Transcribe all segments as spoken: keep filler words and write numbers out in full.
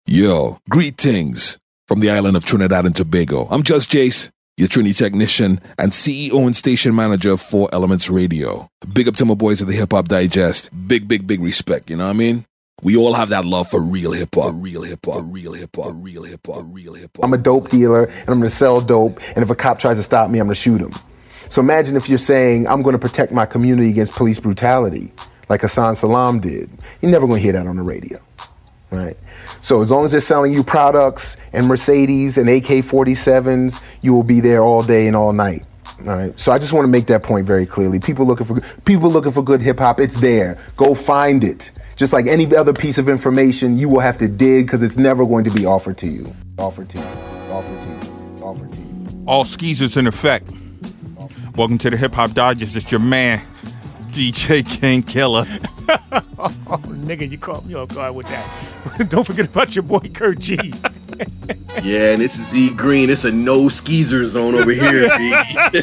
Yo, greetings from the island of Trinidad and Tobago. I'm Just Jace, your Trini technician and C E O and station manager for Elements Radio. Big up to my boys at the Hip Hop Digest. Big, big, big respect, you know what I mean? We all have that love for real hip hop, real hip hop, real hip hop, real hip hop, real hip hop. I'm a dope dealer and I'm gonna sell dope, and if a cop tries to stop me, I'm gonna shoot him. So imagine if you're saying, I'm gonna protect my community against police brutality, like Hassan Salam did. You're never gonna hear that on the radio, right? So as long as they're selling you products and Mercedes and A K forty-sevens, you will be there all day and all night. All right. So I just want to make that point very clearly. People looking for people looking for good hip hop, it's there. Go find it. Just like any other piece of information, you will have to dig because it's never going to be offered to you. Offered to you. Offered to you. Offered to you. All skeezers in effect. Welcome to the Hip Hop Digest. It's your man, D J King Killer. Oh, nigga, you caught me off guard with that. Don't forget about your boy Kurt G. Yeah, and this is E Green. It's a no skeezer zone over here, B.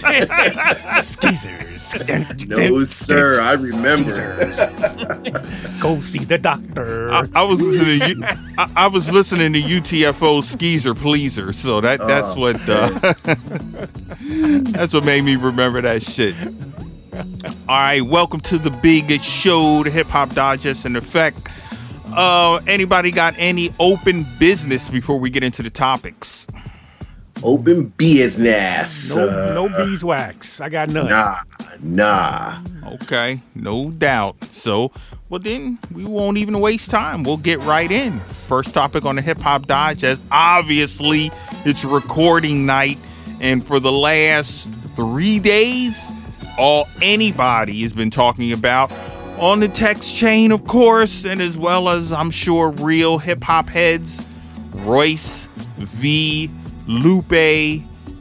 Skeezers. No, sir. I remember. Skeezers. Go see the doctor. I, I was listening to U, I, I was listening to U T F O Skeezer Pleaser, so that that's oh, what uh, that's what made me remember that shit. All right, welcome to the big show, the Hip Hop Digest in effect. Uh, anybody got any open business before we get into the topics? Open business. No, uh, no beeswax. I got none. Nah, nah. Okay, no doubt. So, well then, we won't even waste time. We'll get right in. First topic on the Hip Hop Digest. Obviously, it's recording night, and for the last three days, all anybody has been talking about on the text chain, of course, and as well as I'm sure real hip hop heads, Royce V. Lupe,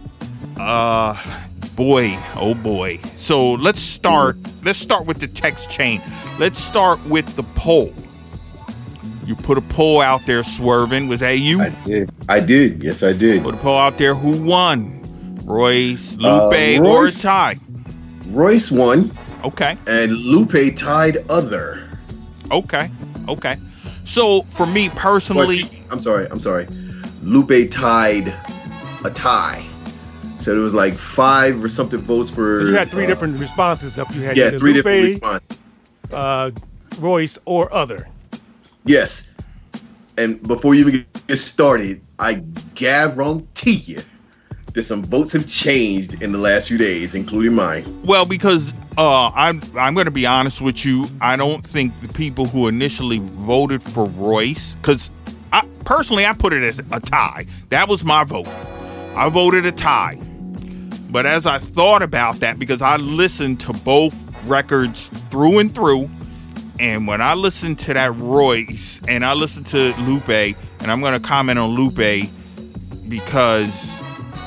uh, boy, oh boy. So let's start. Let's start with the text chain. Let's start with the poll. You put a poll out there, Swervin. Was that you? I did. I did. Yes, I did. Put a poll out there. Who won? Royce, Lupe, uh, Royce, or Ty? Royce won. Okay. And Lupe tied other. Okay. Okay. So for me personally, well, I'm sorry. I'm sorry. Lupe tied a tie. So it was like five or something votes for. So you had three uh, different responses up. You had yeah, three Lupe, different responses. Uh, Royce or other. Yes. And before you even get started, I guarantee you that some votes have changed in the last few days, including mine. Well, because uh, I'm I'm going to be honest with you. I don't think the people who initially voted for Royce, because I personally I put it as a tie. That was my vote. I voted a tie. But as I thought about that, because I listened to both records through and through, and when I listened to that Royce and I listened to Lupe, and I'm going to comment on Lupe because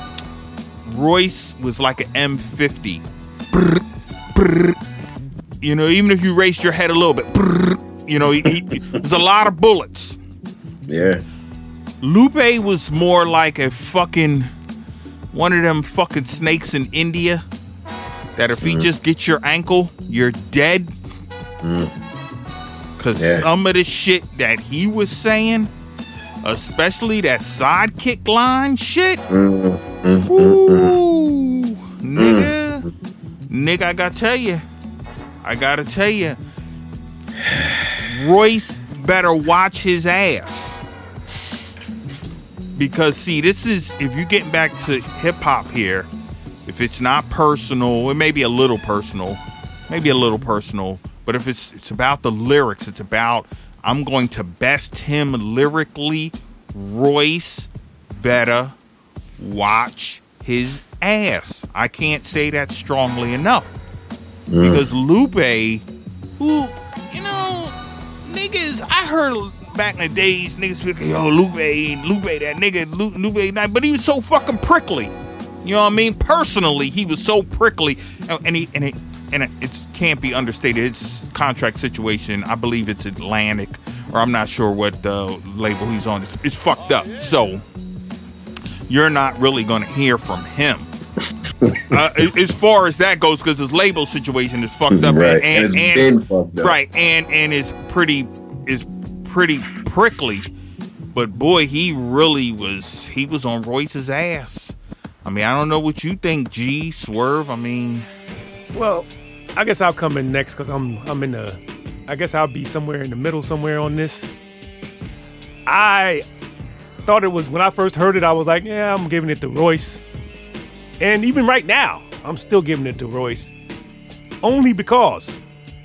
Royce was like an M fifty. Brr, brr. You know, even if you raised your head a little bit, brr, you know, he, he, there's a lot of bullets. Yeah. Lupe was more like a fucking one of them fucking snakes in India that if he mm. just gets your ankle, you're dead. Mm. Cause yeah. some of the shit that he was saying, especially that sidekick line shit. Mm, mm, Ooh, mm, nigga, mm. nigga, I gotta tell you, I gotta tell you, Royce better watch his ass. Because see, this is, if you're getting back to hip hop here, if it's not personal, it may be a little personal, maybe a little personal, but if it's it's about the lyrics, it's about, I'm going to best him lyrically, Royce better watch his ass. I can't say that strongly enough. Mm. Because Lupe, who, you know, niggas, I heard back in the days, niggas speaking, yo, Lupe, Lupe, that nigga, Lupe, Lupe, but he was so fucking prickly. You know what I mean? Personally, he was so prickly, and he and it and it it's, can't be understated. His contract situation, I believe it's Atlantic, or I'm not sure what uh, label he's on. It's, it's fucked up. So you're not really going to hear from him. uh, as far as that goes, because his label situation is fucked up, right? And, and, and it's and, been fucked up, right? And and is pretty is pretty prickly. But boy, he really was. He was on Royce's ass. I mean, I don't know what you think, G, Swerve. I mean, well, I guess I'll come in next because I'm I'm in the. I guess I'll be somewhere in the middle, somewhere on this. I thought it was when I first heard it. I was like, yeah, I'm giving it to Royce. And even right now, I'm still giving it to Royce, only because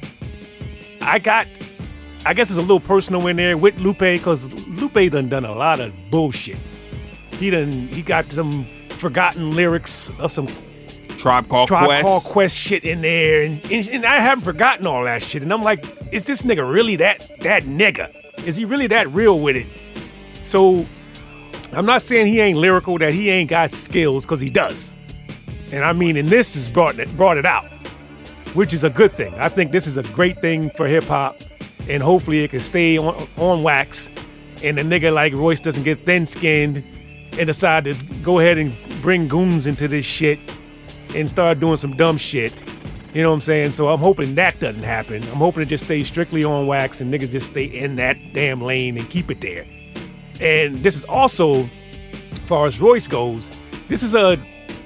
I got. I guess it's a little personal in there with Lupe because Lupe done done a lot of bullshit. He done he got some forgotten lyrics of some Tribe Called Tribe Quest. Called Quest shit in there, and, and and I haven't forgotten all that shit. And I'm like, is this nigga really that that nigga? Is he really that real with it? So I'm not saying he ain't lyrical, that he ain't got skills, because he does. And I mean, and this has brought it brought it out, which is a good thing. I think this is a great thing for hip hop. And hopefully it can stay on, on wax, and a nigga like Royce doesn't get thin-skinned and decide to go ahead and bring goons into this shit and start doing some dumb shit. You know what I'm saying? So I'm hoping that doesn't happen. I'm hoping it just stays strictly on wax and niggas just stay in that damn lane and keep it there. And this is also, as far as Royce goes, this is a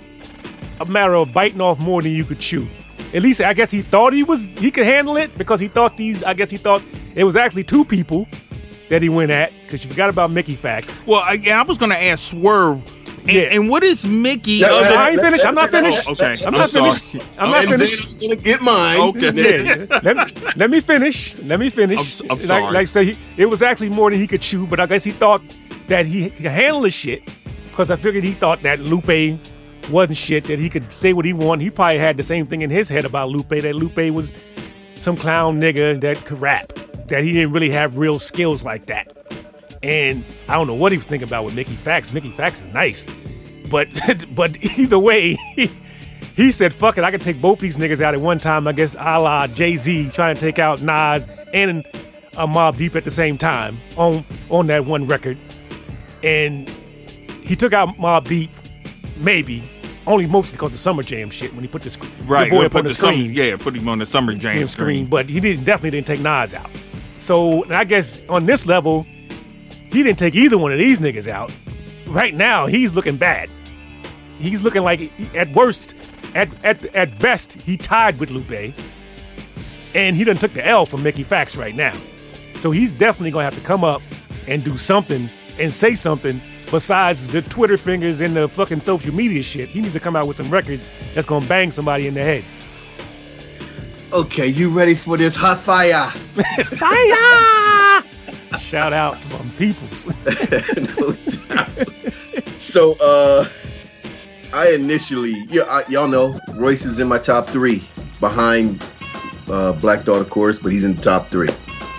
a matter of biting off more than you could chew. At least I guess he thought he was he could handle it, because he thought these I guess he thought it was actually two people that he went at, because you forgot about Mickey Fax. Well, I, I was gonna ask Swerve. And, Yeah. and what is Mickey? Yeah, other I ain't finished. I'm not finished. Oh, okay. I'm I'm not sorry. finished. I'm not and finished. then I'm gonna get mine. Okay. Yeah, let, me, let me finish. Let me finish. I'm s- I'm like, sorry. Like I say, he, it was actually more than he could chew, but I guess he thought that he could handle the shit, because I figured he thought that Lupe wasn't shit, that he could say what he wanted. He probably had the same thing in his head about Lupe, that Lupe was some clown nigga that could rap, that he didn't really have real skills like that. And I don't know what he was thinking about with Mickey Fax. Mickey Fax is nice. But but either way, he, he said, fuck it, I can take both these niggas out at one time, I guess a la Jay-Z trying to take out Nas and a Mobb Deep at the same time on, on that one record. And he took out Mobb Deep, maybe, only mostly because of Summer Jam shit, when he put the, sc- Right. the boy We'll up put on the, the summer, screen. yeah, put him on the Summer Jam Screen, screen. but he didn't definitely didn't take Nas out. So and I guess on this level, he didn't take either one of these niggas out. Right now, he's looking bad. He's looking like, at worst, at at at best, he tied with Lupe, and he done took the L from Mickey Fax right now. So he's definitely gonna have to come up and do something and say something besides the Twitter fingers and the fucking social media shit. He needs to come out with some records that's gonna bang somebody in the head. Okay, you ready for this hot fire? Fire! Shout out to my peoples. No doubt. So, uh, I initially, yeah, I, y'all know, Royce is in my top three, behind uh, Black Thought, of course, but he's in the top three.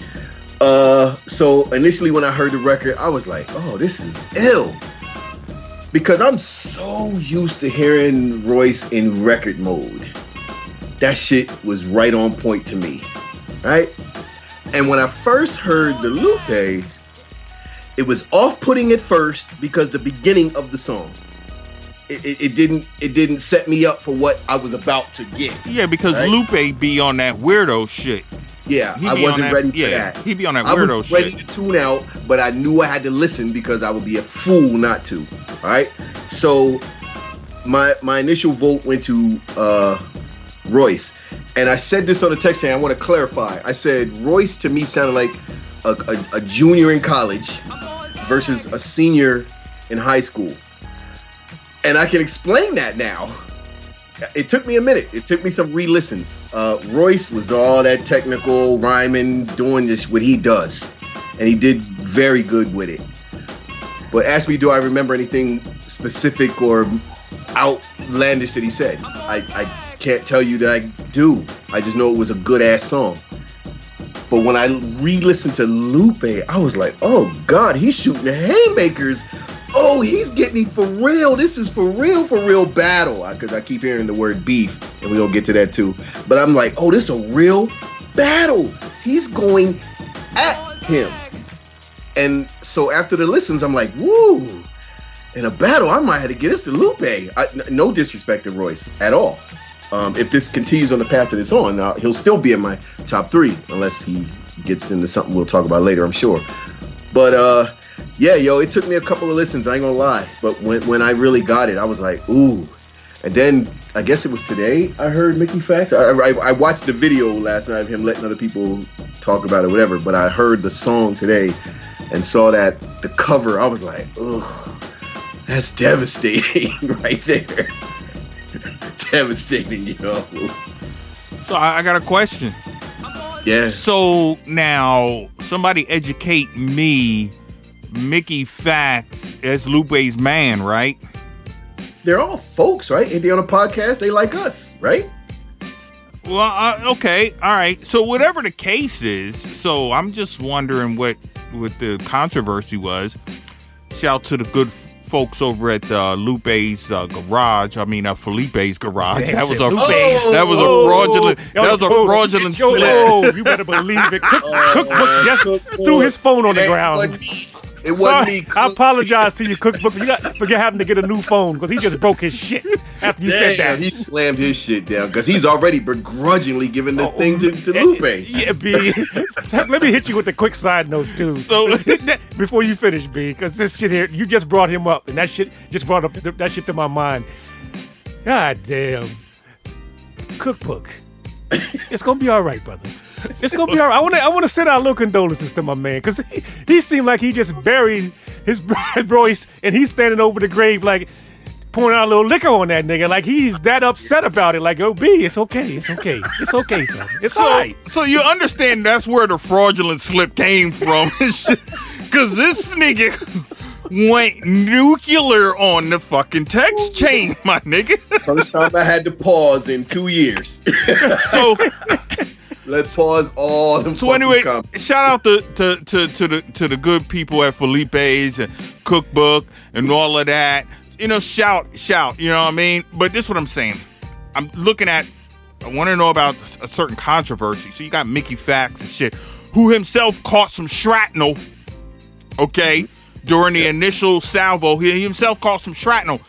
Uh, so initially when I heard the record, I was like, oh, this is ill. Because I'm so used to hearing Royce in record mode. That shit was right on point to me, right? And when I first heard the Lupe, it was off-putting at first because the beginning of the song. It, it, it didn't it didn't set me up for what I was about to get. Yeah, because right? Lupe be on that weirdo shit. Yeah, He I be on wasn't that- ready for yeah, that. he be on that I weirdo was ready shit. to tune out, but I knew I had to listen because I would be a fool not to. All right, so my my initial vote went to uh, Royce, and I said this on the text chain. I want to clarify. I said Royce to me sounded like a, a, a junior in college versus a senior in high school, and I can explain that now. It took me a minute. It took me some re-listens. Uh, Royce was all that technical, rhyming, doing this, what he does. And he did very good with it. But ask me, do I remember anything specific or outlandish that he said? I, I can't tell you that I do. I just know it was a good-ass song. But when I re-listened to Lupe, I was like, oh, God, he's shooting haymakers. Oh, he's getting for real. This is for real, for real battle. Because I keep hearing the word beef, and we're going to get to that too. But I'm like, oh, this is a real battle. He's going at him. And so after the listens, I'm like, woo. In a battle, I might have to get this to Lupe. I, no disrespect to Royce at all. Um, if this continues on the path that it's on, now he'll still be in my top three, unless he gets into something we'll talk about later, I'm sure. But uh, yeah, yo, it took me a couple of listens. I ain't gonna lie, but when when I really got it, I was like, ooh. And then I guess it was today I heard Mickey Facts. I, I, I watched the video last night of him letting other people talk about it, whatever. But I heard the song today and saw that the cover. I was like, ugh, that's devastating right there. Devastating, yo. So I, I got a question. Yeah. So now somebody educate me. Mickey Facts as Lupe's man, right? They're all folks, right? Ain't they on a podcast? They like us, right? Well, uh, okay, all right. So whatever the case is, so I'm just wondering what what the controversy was. Shout to the good f- folks over at uh, Lupe's uh, garage. I mean, uh, Felipe's garage. Damn, that was a oh, that was a oh, fraudulent that was a oh, fraudulent yo, slip. Oh, you better believe it. Cook, Uh, Cookbook just Cookbook. threw his phone on the It ground. wasn't me. It wasn't Sorry, me. I apologize to you, Cookbook. You got forget having to get a new phone because he just broke his shit after you Damn, said that. he slammed his shit down because he's already begrudgingly giving the Oh, thing to, to yeah, Lupe. Yeah, B. Let me hit you with a quick side note too. So- before you finish, B, because this shit here, you just brought him up, and that shit just brought up that shit to my mind. God damn, Cookbook. It's gonna be all right, brother. It's gonna be all right. I want to I want to send out little condolences to my man because he, he seemed like he just buried his voice and he's standing over the grave like pouring out a little liquor on that nigga. Like he's that upset about it. Like, yo, B, it's okay. It's okay. It's okay, son. It's So, all right. so you understand that's where the fraudulent slip came from, because this nigga went nuclear on the fucking text chain, my nigga. First time I had to pause in two years. So, Let's pause all them so fucking anyway, comments. shout out to, to to to the to the good people at Felipe's and Cookbook and all of that. You know, shout, shout. You know what I mean? But this is what I'm saying. I'm looking at. I want to know about a certain controversy. So you got Mickey Facts and shit, who himself caught some shrapnel. Okay, during the initial salvo, he himself caught some shrapnel.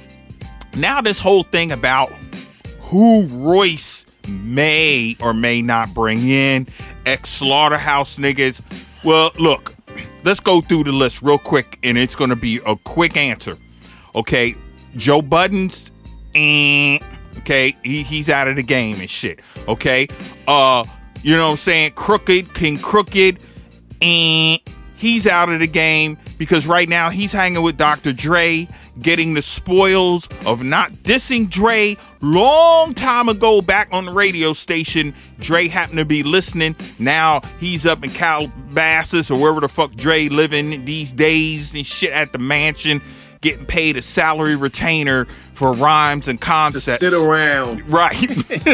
Now this whole thing about who Royce may or may not bring in, ex-slaughterhouse niggas. Well, look, let's go through the list real quick, and it's going to be a quick answer. Okay, Joe Budden's, eh, okay, he, he's out of the game and shit. Okay, uh, you know what I'm saying? Crooked, King Crooked, eh, he's out of the game because right now he's hanging with Doctor Dre, getting the spoils of not dissing Dre long time ago back on the radio station. Dre happened to be listening. Now he's up in Calabasas or wherever the fuck Dre living these days and shit at the mansion, getting paid a salary retainer for rhymes and To concepts. sit around. Right.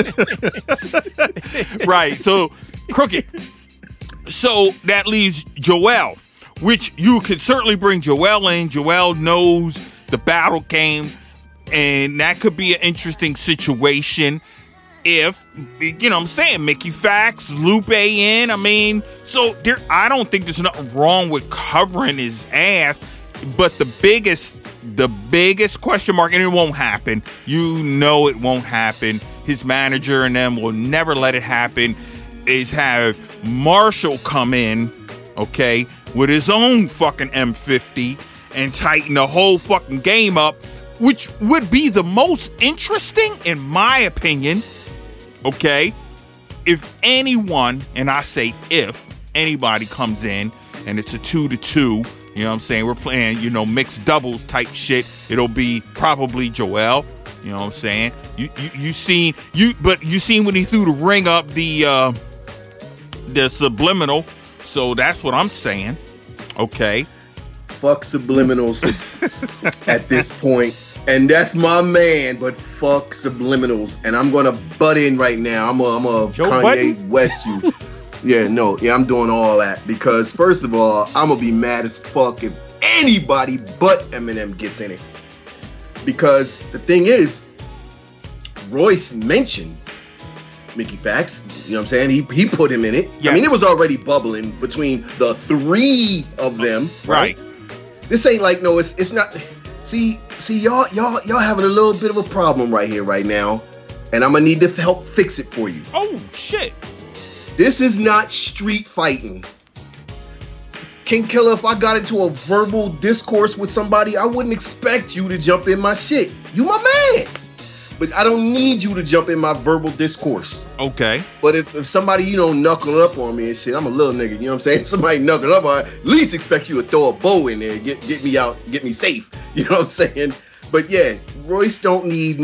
Right. So, Crooked. So that leaves Joel, which you could certainly bring Joel in. Joel knows the battle game, and that could be an interesting situation if, you know what I'm saying, Mickey Facts, Lupe in. I mean, so there, I don't think there's nothing wrong with covering his ass, but the biggest, the biggest question mark, and it won't happen, you know it won't happen, his manager and them will never let it happen, is have Marshall come in, okay, with his own fucking M fifty and tighten the whole fucking game up, which would be the most interesting, in my opinion, okay, if anyone, and I say if, anybody comes in and it's a two to two, you know what I'm saying, we're playing, you know, mixed doubles type shit, it'll be probably Joel, you know what I'm saying, you you, you seen, you but you seen when he threw the ring up the, uh, the subliminal, so that's what I'm saying, okay. Fuck subliminals at this point. And that's my man, but fuck subliminals. And I'm gonna butt in right now. I'm a, I'm a Joe Kanye Budden? West you. Yeah, no, yeah, I'm doing all that because first of all, I'm gonna be mad as fuck if anybody but Eminem gets in it. Because the thing is, Royce mentioned Mickey Facts, you know what I'm saying? He he put him in it. Yes. I mean, it was already bubbling between the three of them, right? Right. This ain't like no, it's it's not. See, see, y'all, y'all, y'all having a little bit of a problem right here, right now, and I'm gonna need to help fix it for you. Oh shit. This is not street fighting. King Killer, if I got into a verbal discourse with somebody, I wouldn't expect you to jump in my shit. You my man. But I don't need you to jump in my verbal discourse. Okay. But if, if somebody, you know, knuckling up on me and shit, I'm a little nigga, you know what I'm saying? If somebody knuckling up on, at least expect you to throw a bow in there, get get me out, get me safe. You know what I'm saying? But yeah, Royce don't need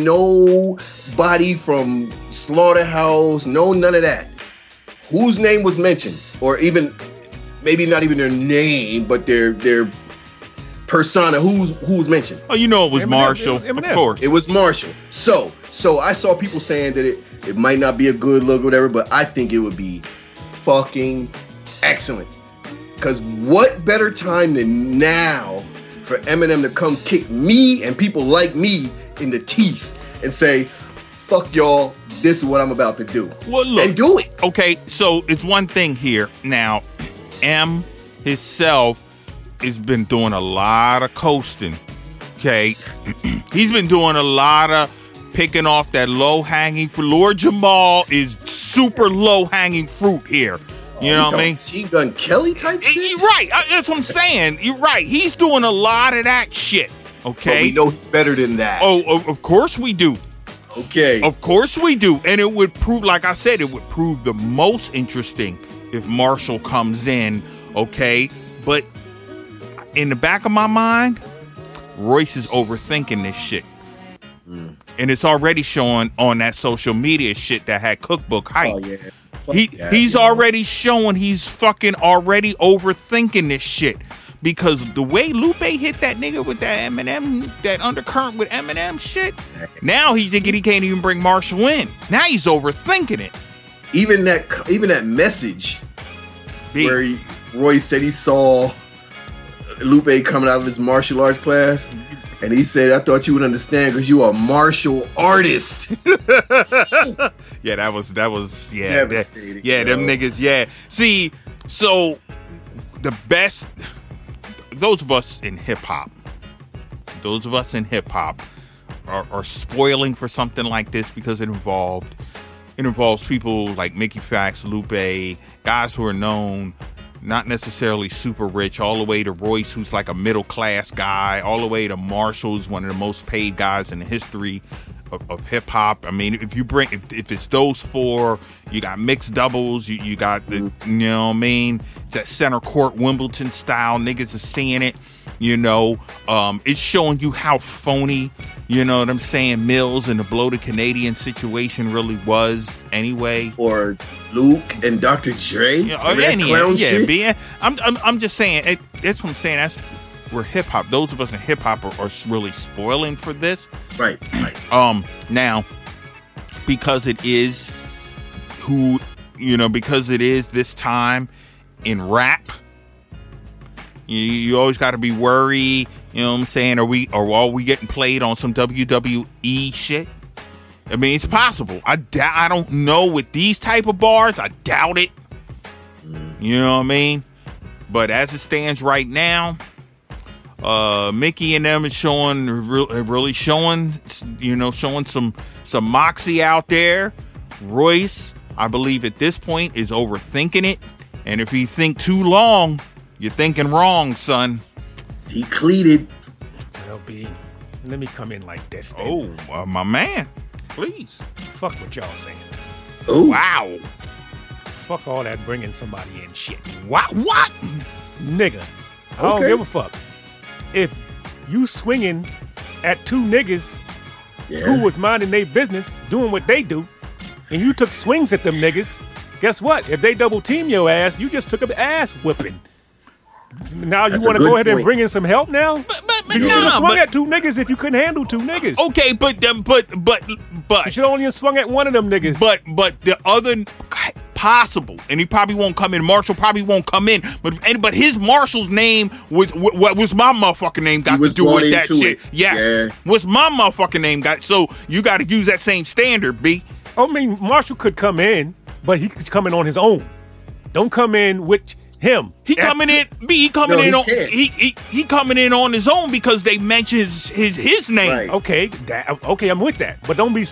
nobody from Slaughterhouse, no none of that. Whose name was mentioned, or even maybe not even their name, but their their persona. Who's who's mentioned? Oh, you know it was Eminem, Marshall, it was Eminem. of course. It was Marshall. So so I saw people saying that it it might not be a good look or whatever, but I think it would be fucking excellent. Because what better time than now for Eminem to come kick me and people like me in the teeth and say, fuck y'all, this is what I'm about to do. Well, look, and do it. Okay, so it's one thing here. Now, M himself has been doing a lot of coasting. Okay, he's been doing a lot of picking off that low-hanging fruit. Lord Jamal is super low-hanging fruit here. You know what I mean? Machine Gun Kelly type shit? You're right. I- That's what I'm saying. You're right. He's doing a lot of that shit. Okay. But we know he's better than that. Oh, of, of course we do. Okay. Of course we do. And it would prove, like I said, it would prove the most interesting if Marshall comes in. Okay. But in the back of my mind, Royce is overthinking this shit. Mm. And it's already showing on that social media shit that had cookbook hype. Oh, yeah. He that, he's yo. already showing he's fucking already overthinking this shit, because the way Lupe hit that nigga with that Eminem, that undercurrent with Eminem shit, now he's thinking he can't even bring Marshall in. Now he's overthinking it. Even that even that message Big. where he, Roy said he saw Lupe coming out of his martial arts class, and he said, I thought you would understand because you are a martial artist. Yeah, that was that was yeah, that, Devastating, yeah, them yo. niggas, yeah. See, so the best, those of us in hip hop, those of us in hip hop are, are spoiling for something like this because it involved, it involves people like Mickey Fax, Lupe, guys who are known, not necessarily super rich, all the way to Royce, who's like a middle class guy, all the way to Marshall, who's one of the most paid guys in the history of, of hip hop. I mean, if you bring, if, if it's those four, you got mixed doubles, you, you got the, you know what I mean? It's that center court Wimbledon style. Niggas are seeing it, you know. Um, it's showing you how phony, you know what I'm saying, Mills and the bloated Canadian situation really was anyway. Or Luke and Doctor Dre. Yeah, Remember that any, clown yeah, shit? being, I'm, I'm, I'm just saying. It, that's what I'm saying. That's where hip hop. Those of us in hip hop are, are really spoiling for this. Right, right. Um, now, because it is who, you know, because it is this time in rap, you, you always got to be worried. You know what I'm saying? Are we, or are we getting played on some W W E shit? I mean, it's possible. I doubt, I don't know with these type of bars. I doubt it. You know what I mean? But as it stands right now, uh, Mickey and them is showing, really showing, you know, showing some some moxie out there. Royce, I believe at this point, is overthinking it. And if you think too long, you're thinking wrong, son. Decleated. L B, let me come in like this. Then. Oh, uh, my man. Please. Fuck what y'all saying. Ooh. Wow. Fuck all that bringing somebody in shit. What? What? Nigga, I don't Okay. give a fuck. If you swinging at two niggas Yeah. who was minding their business, doing what they do, and you took swings at them niggas, guess what? If they double team your ass, you just took an ass whipping. Now That's you a want to good go ahead and point. bring in some help now? But, but, but You should have nah, swung but, at two niggas if you couldn't handle two niggas. okay, but, them, but, but, You but, should only have swung at one of them niggas. but, but the other possible, and he probably won't come in. Marshall probably won't come in, but, and, but his Marshall's name was, what was my motherfucking name got He was to do brought with that into shit. it. Yes. Yeah. What's my motherfucking name got? So you got to use that same standard, B. I mean, Marshall could come in, but he could come in on his own. Don't come in with him. He At coming two- in. B. He coming No, in he on. can't. He, he he coming in on his own because they mentioned his his, his name. Right. Okay, that, okay, I'm with that. But don't be saying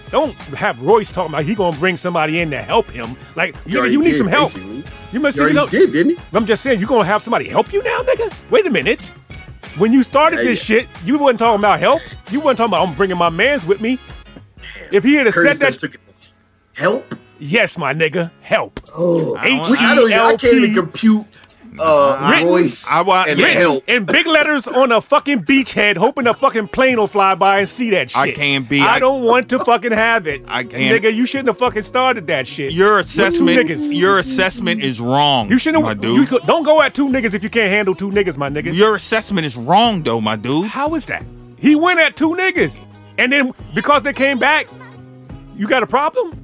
don't have Royce talking about he gonna bring somebody in to help him. Like, He nigga, already you need did, some help. basically. You must He already you know, did, didn't he? I'm just saying, you gonna have somebody help you now, nigga? Wait a minute. When you started Yeah, this yeah. shit, you wasn't talking about help. You wasn't talking about I'm bringing my mans with me. If he had said Curtis that, done took it. Help? yes, my nigga, help. Oh, I don't- we, I, don't even, I can't even compute uh, Written- Royce I want- and yeah. help. In big letters on a fucking beachhead, hoping a fucking plane will fly by and see that shit. I can't be- I, I- don't want to fucking have it. I can't- Nigga, you shouldn't have fucking started that shit. Your With two assessment, niggas. your assessment is wrong. You shouldn't. my You dude. could, don't go at two niggas if you can't handle two niggas, my nigga. Your assessment is wrong, though, my dude. How is that? He went at two niggas, and then because they came back, you got a problem?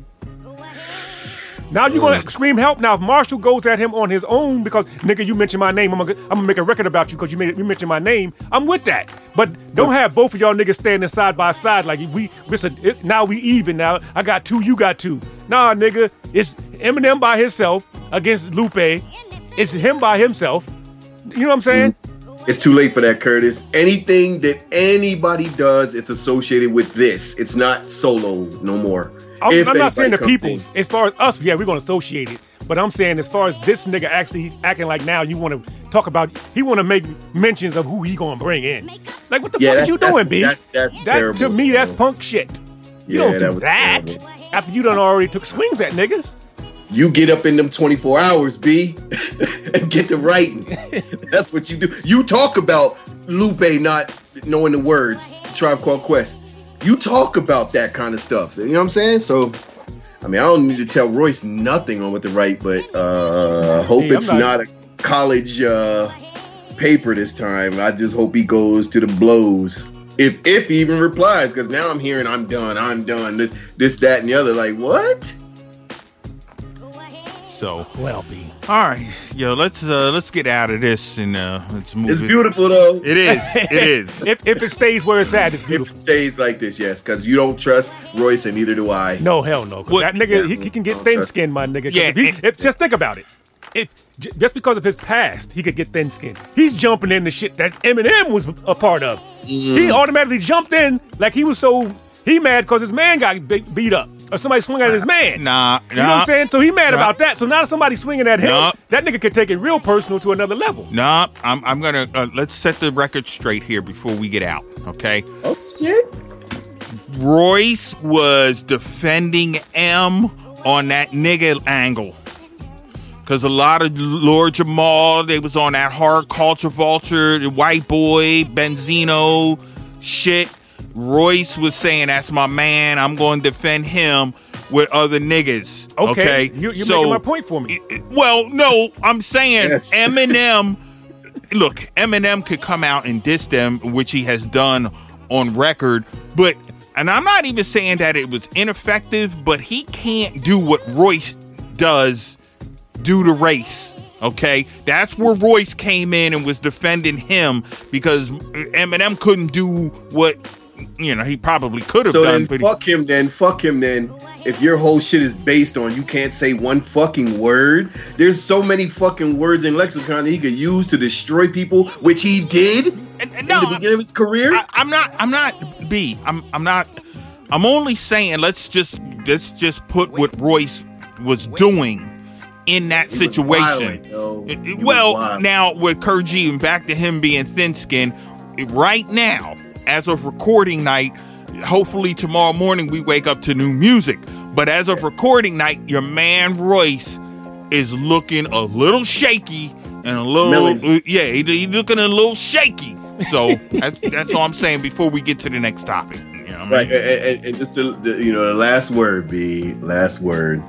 Now you gonna scream help? Now if Marshall goes at him on his own because nigga, you mentioned my name, I'm gonna, I'm gonna make a record about you because you made you mentioned my name. I'm with that, but don't have both of y'all niggas standing side by side like we. Listen, it, now we even. Now I got two, you got two. Nah, nigga, it's Eminem by himself against Lupe. It's him by himself. You know what I'm saying? It's too late for that, Curtis. Anything that anybody does, it's associated with this. It's not solo no more. I'm, If I'm not saying the anybody comes people's. As far as us, yeah, we're gonna associate it. But I'm saying as far as this nigga actually acting like now, you want to talk about. He want to make mentions of who he gonna bring in. Like what the Yeah, fuck that's- is you that's- doing, B? that's- that's that terrible. to me, that's punk shit. You Yeah, don't that do was that terrible. after you done already took swings at niggas. You get up in them twenty-four hours, B, and get to writing. That's what you do. You talk about Lupe not knowing the words to Tribe Called Quest. You talk about that kind of stuff. You know what I'm saying? So, I mean, I don't need to tell Royce nothing on what to write, but uh hope Hey, I'm it's not- not a college uh paper this time. I just hope he goes to the blows. If if he even replies, because now I'm hearing I'm done, I'm done, this, this, that, and the other. Like, what? So, Well, B. all right, yo, let's uh let's get out of this and uh let's move. It's it. beautiful though. It is. It is. If if it stays where it's at, it's If beautiful. it stays like this, yes, because you don't trust Royce, and neither do I. No, hell no. 'Cause What- that nigga, he, he can get Oh, thin trust- skinned, my nigga. 'Cause Yeah, If he, and- if, just think about it. If j- just because of his past, he could get thin skinned. He's jumping into shit that Eminem was a part of. He automatically jumped in like he was so he mad because his man got be- beat up or somebody swung at his man. Nah, You know what nah. I'm saying? So he mad Nah. about that. So now somebody swinging at him, Nah. that nigga could take it real personal to another level. Nah, I'm I'm gonna uh, let's set the record straight here before we get out. Okay. Oh shit! Royce was defending M on that nigga angle. Cause a lot of Lord Jamal, they was on that hard culture vulture, the white boy, Benzino shit. Royce was saying, that's my man, I'm going to defend him with other niggas. Okay, Okay. you- you're making my point for me. it- it- well, no, I'm saying Yes. Eminem, look, Eminem could come out and diss them, which he has done on record, but, and I'm not even saying that it was ineffective, but he can't do what Royce does due to race. Okay, that's where Royce came in and was defending him because Eminem couldn't do what you know he probably could have So done. then, But fuck him. Then fuck him. Then if your whole shit is based on you can't say one fucking word, there's so many fucking words in lexicon that he could use to destroy people, which he did and- and in no, the beginning of his career. I, I'm not. I'm not. B. I'm. I'm not. I'm only saying. Let's just. Let's just put what Royce was doing in that He was situation. wildin', yo. It- it- He was well, wild. now with Kurji and back to him being thin-skinned, right now, as of recording night, hopefully tomorrow morning we wake up to new music. But as of recording night, your man Royce is looking a little shaky and a little, Melon. uh, yeah, he, he looking a little shaky. So that's that's all I'm saying before we get to the next topic. You know what I mean? Right, and, and, and just the, the you know the last word, B. Last word.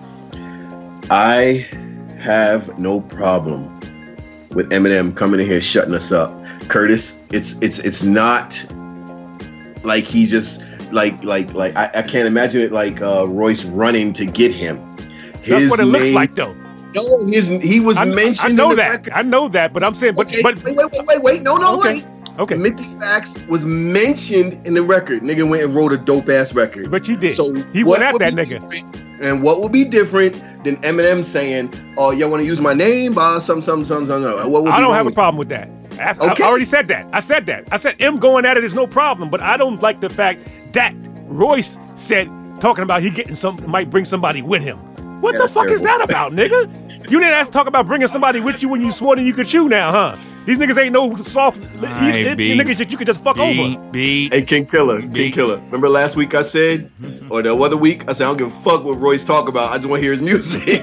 I have no problem with Eminem coming in here shutting us up, Curtis. It's it's it's not like he just like like like I, I can't imagine it like uh, Royce running to get him. That's what it looks name- like, though. No, his he was I, mentioned. I know in the that. record. I know that. But I'm saying, but Okay, but wait, wait, wait, wait, wait. No, no, okay, wait. okay. Mickey Fax was mentioned in the record. Nigga went and wrote a dope ass record. But he did. So He what went at would that be nigga. different- And what would be different than Eminem saying, "Oh, y'all want to use my name?" Uh, some, some, some, some. No. What would I be don't wrong have a with- problem with that. I, Okay. I already said that. I said that. I said M going at it is no problem, but I don't like the fact that Royce said talking about he getting some might bring somebody with him. What Yeah, the that's fuck is that terrible. about, nigga? You didn't ask to talk about bringing somebody with you when you swore that you could chew now, huh? These niggas ain't no soft Right, he, he, B. niggas that you could just fuck B, over. B. Hey, King Killer, B. King Killer. Remember last week I said, or the other week, I said, I don't give a fuck what Royce talk about. I just want to hear his music.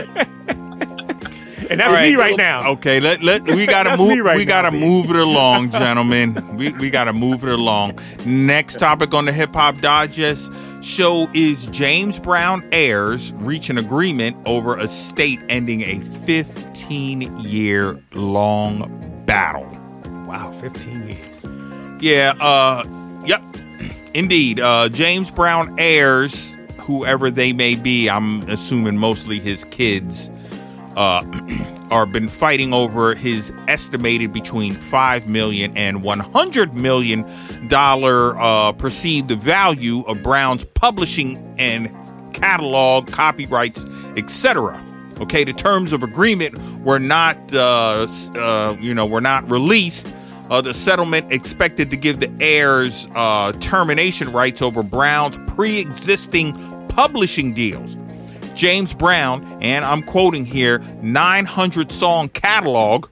And that's All right. me right now. Okay, let let we gotta That's move. me right we now, gotta B. move it along, gentlemen. we we gotta move it along. Next topic on the Hip Hop Digest show is James Brown heirs reach an agreement over estate ending a fifteen year long battle. Wow, fifteen years. Yeah. Uh. Yep. Indeed. Uh. James Brown heirs, whoever they may be, I'm assuming mostly his kids. Uh, are been fighting over his estimated between five million and one hundred million dollar uh, perceived value of Brown's publishing and catalog, copyrights, et cetera. Okay, the terms of agreement were not, uh, uh, you know, were not released. Uh, the settlement expected to give the heirs uh, termination rights over Brown's pre-existing publishing deals. James Brown, and I'm quoting here, nine hundred song catalog,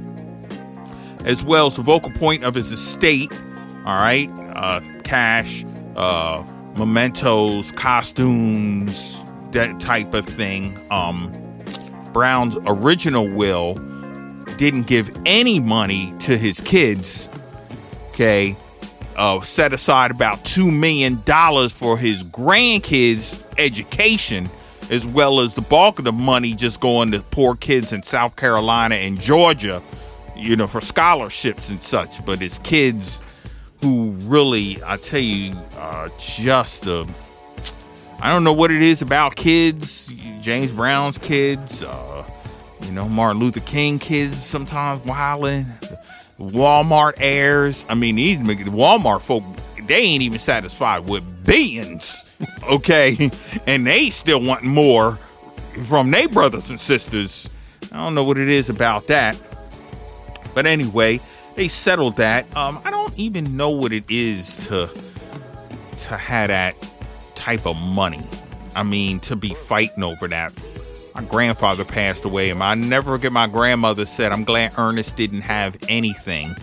mm. as well as the vocal point of his estate, all right, uh, cash, uh, mementos, costumes, that type of thing. Um, Brown's original will didn't give any money to his kids, okay, uh, set aside about two million dollars for his grandkids' education, as well as the bulk of the money just going to poor kids in South Carolina and Georgia, you know, for scholarships and such. But his kids, who really, I tell you, uh, just, uh, I don't know what it is about kids, James Brown's kids, uh, you know, Martin Luther King kids sometimes wilding, Walmart heirs. I mean, these Walmart folk, they ain't even satisfied with billions. Okay, and they still want more from their brothers and sisters. I don't know what it is about that, but anyway, they settled that. Um, I don't even know what it is to to have that type of money. I mean, to be fighting over that. My grandfather passed away, and I never forget my grandmother said, "I'm glad Ernest didn't have anything."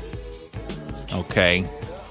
Okay.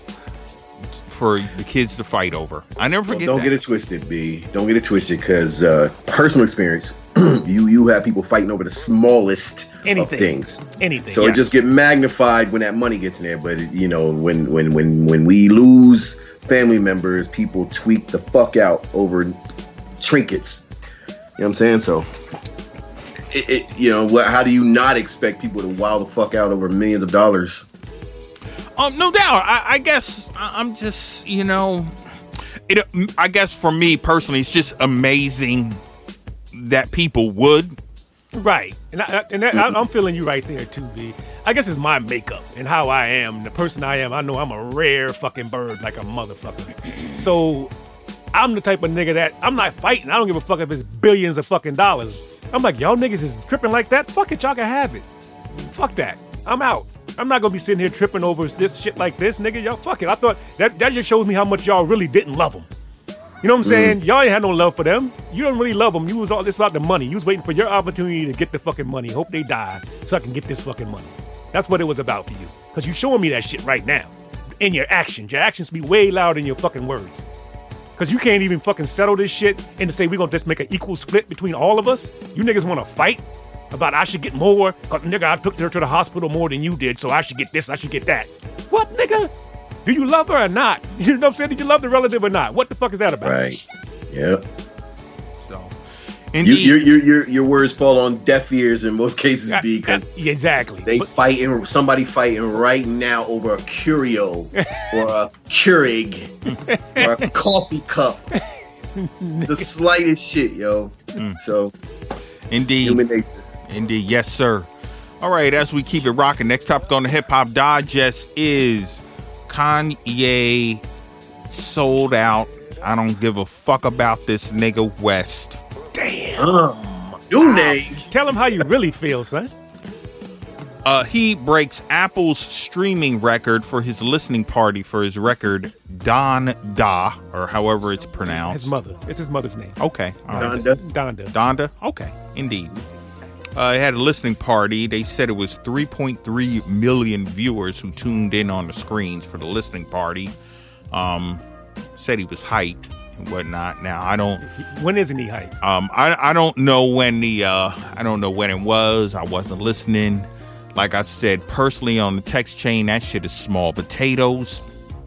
For the kids to fight over. I never forget Well, don't that. get it twisted, B. Don't get it twisted, because uh, personal experience, you you have people fighting over the smallest Anything. of things. Anything. So yes. it just get magnified when that money gets in there. But it, you know, when when when when we lose family members, people tweak the fuck out over trinkets. You know what I'm saying? So, it, it you know, what? How do you not expect people to wow the fuck out over millions of dollars? Um, no doubt. I, I guess I- I'm just, you know, it. I guess for me personally, it's just amazing that people would. Right, and I, and that, I, I'm feeling you right there too, B. I guess it's my makeup and how I am, the person I am. I know I'm a rare fucking bird, like a motherfucker. So I'm the type of nigga that I'm not fighting. I don't give a fuck if it's billions of fucking dollars. I'm like, y'all niggas is tripping like that. Fuck it, y'all can have it. Fuck that. I'm out. I'm not gonna be sitting here tripping over this shit like this, nigga. Y'all fuck it. I thought that that just shows me how much y'all really didn't love them. You know what I'm saying? Mm. Y'all ain't had no love for them. You don't really love them. You was all this about the money. You was waiting for your opportunity to get the fucking money. Hope they die so I can get this fucking money. That's what it was about for you. Because you showing me that shit right now. In your actions. Your actions be way louder than your fucking words. Because you can't even fucking settle this shit and to say we're going to just make an equal split between all of us. You niggas want to fight about I should get more. Because, nigga, I took her to the hospital more than you did, so I should get this, I should get that. What, nigga? Do you love her or not? You know what I'm saying? Did you love the relative or not? What the fuck is that about? Right. Yep. So, You, indeed, your, your, your, your words fall on deaf ears in most cases, Uh, because uh, exactly. they But- fighting, somebody fighting right now over a curio or a Keurig or a coffee cup. The slightest shit, yo. Mm. So, indeed. human nature. Indeed, yes, sir. All right, as we keep it rocking, next topic on the Hip Hop Digest is Kanye sold out. I don't give a fuck about this nigga West. Damn. New name. Tell him how you really feel, son. Uh, he breaks Apple's streaming record for his listening party for his record Don Da, or however it's pronounced. His mother. It's his mother's name. Okay. All right. Donda. Donda. Donda? Okay, indeed. Uh, it had a listening party. They said it was three point three million viewers who tuned in on the screens for the listening party. Um, said he was hyped and whatnot. Now, I don't... When isn't he hyped? Um, I, I don't know when the... Uh, I don't know when it was. I wasn't listening. Like I said, personally on the text chain, that shit is small potatoes.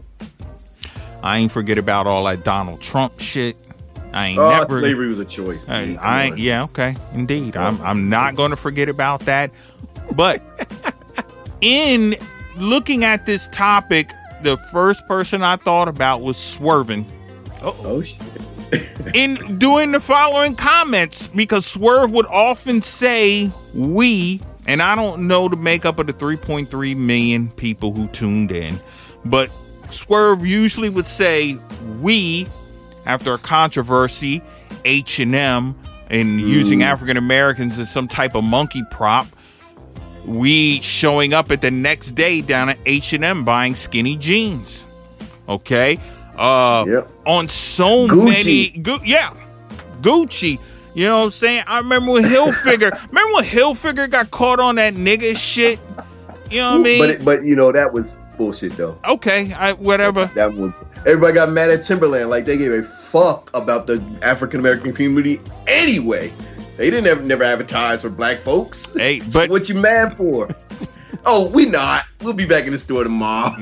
I ain't forget about all that Donald Trump shit. I ain't Oh, never... slavery was a choice. I, Come I on. yeah, okay, indeed. I'm I'm not going to forget about that. But in looking at this topic, the first person I thought about was Swervin. Oh shit. In doing the following comments, because Swerve would often say we, and I don't know the makeup of the three point three million people who tuned in, but Swerve usually would say we after a controversy, H and M, and using African Americans as some type of monkey prop. We showing up at the next day down at H and M buying skinny jeans. Okay? Uh, Yep. On so Gucci. many... Gu- yeah. Gucci. You know what I'm saying? I remember when Hilfiger... remember when Hilfiger got caught on that nigga shit? You know what I mean? But it, but you know that was bullshit though. Okay, I, whatever. That was everybody got mad at Timberland like they gave a fuck about the African American community anyway. They didn't ever never advertise for black folks. Hey, So but- what you mad for? Oh, we not. We'll be back in the store tomorrow.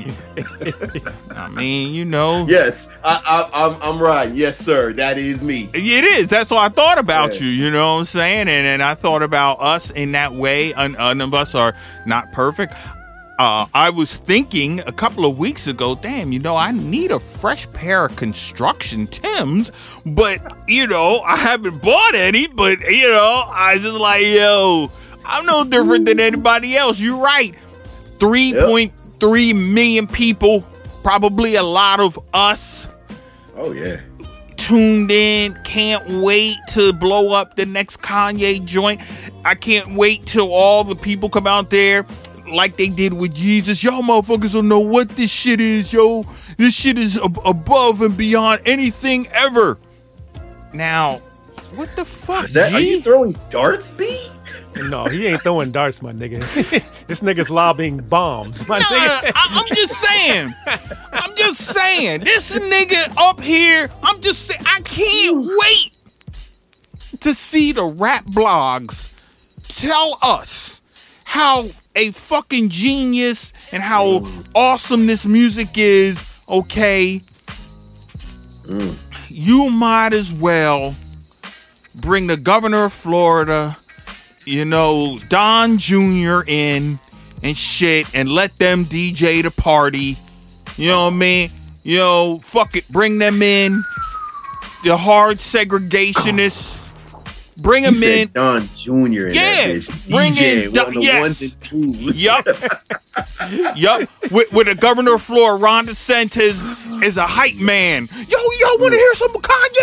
I mean, you know... Yes, I, I, I'm I'm right. Yes, sir. That is me. It is. That's why I thought about Yeah. you. You know what I'm saying? And and I thought about us in that way. And none of us are not perfect. Uh, I was thinking a couple of weeks ago, damn, you know, I need a fresh pair of construction Timbs, but, you know, I haven't bought any, but, you know, I just like, yo, I'm no different than anybody else. You're right. three point three million people, probably a lot of us. Oh yeah. Tuned in, can't wait to blow up the next Kanye joint. I can't wait till all the people come out there like they did with Jesus. Y'all motherfuckers don't know what this shit is, yo. This shit is ab- above and beyond anything ever. Now, what the fuck, Is that? G? Are you throwing darts, B? No, he ain't throwing darts, my nigga. This nigga's lobbing bombs, my Nah, nigga. I, I'm just saying. I'm just saying. This nigga up here, I'm just saying, I can't wait to see the rap blogs tell us how a fucking genius and how awesome this music is, okay? You might as well bring the governor of Florida, you know, Don Junior in and shit and let them D J the party. You know what I mean? You know, fuck it, bring them in. The hard segregationists. Bring them He said in. Don Junior in Yeah, that bitch. bring D J, in Don- one of the yes. ones and twos. Yup. Yup. With, with the governor of Florida, Ron DeSantis, is a hype man. Yo, y'all want to hear some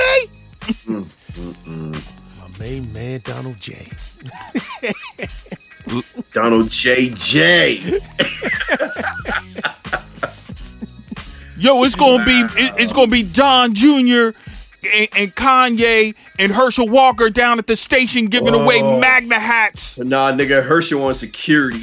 Kanye? My main man, Donald J. Donald J. J. Yo, it's gonna be it, it's gonna be Don Junior and, and Kanye and Herschel Walker down at the station giving away Oh. Magna hats. Nah, nigga, Herschel on security.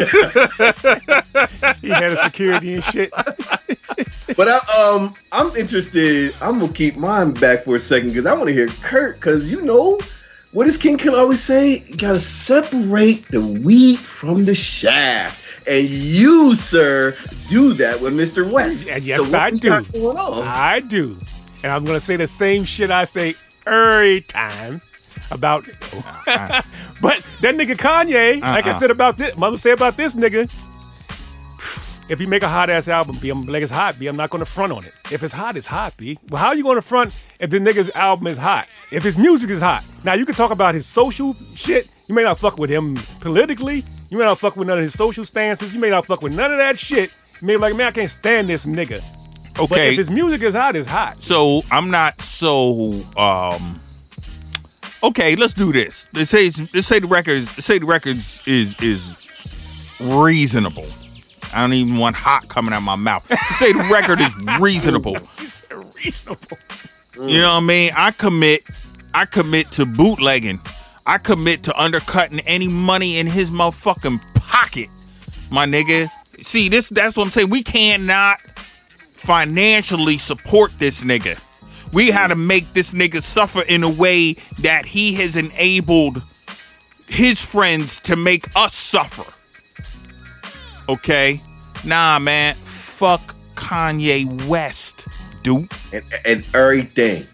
He had a security and shit. But I, um, I'm interested. I'm gonna keep mine back for a second because I want to hear Kurt. Because you know, what does King Killer always say? You gotta separate the wheat from the shaft. And you, sir, do that with Mister West. And yes, so what I we do. got going on? I do. And I'm going to say the same shit I say every time about. But that nigga Kanye, like I Uh-uh. said about this, I'm going to say about this nigga, if you make a hot ass album, B, I'm like it's hot, B, I'm not going to front on it. If it's hot, it's hot, B. Well, how are you going to front if the nigga's album is hot? If his music is hot. Now, you can talk about his social shit. You may not fuck with him politically. You may not fuck with none of his social stances. You may not fuck with none of that shit. You may be like, man, I can't stand this nigga. But Okay, if his music is hot, it's hot. so I'm not so um. Okay, let's do this. Let's say it's- let's say the records. Let's say the records is is reasonable. I don't even want hot coming out of my mouth. To say the record is reasonable. You said reasonable. You know what I mean? I commit, I commit to bootlegging. I commit to undercutting any money in his motherfucking pocket, my nigga. See, this that's what I'm saying. We cannot financially support this nigga. We had to make this nigga suffer in a way that he has enabled his friends to make us suffer. Okay? Nah, man. Fuck Kanye West, dude. And, and everything.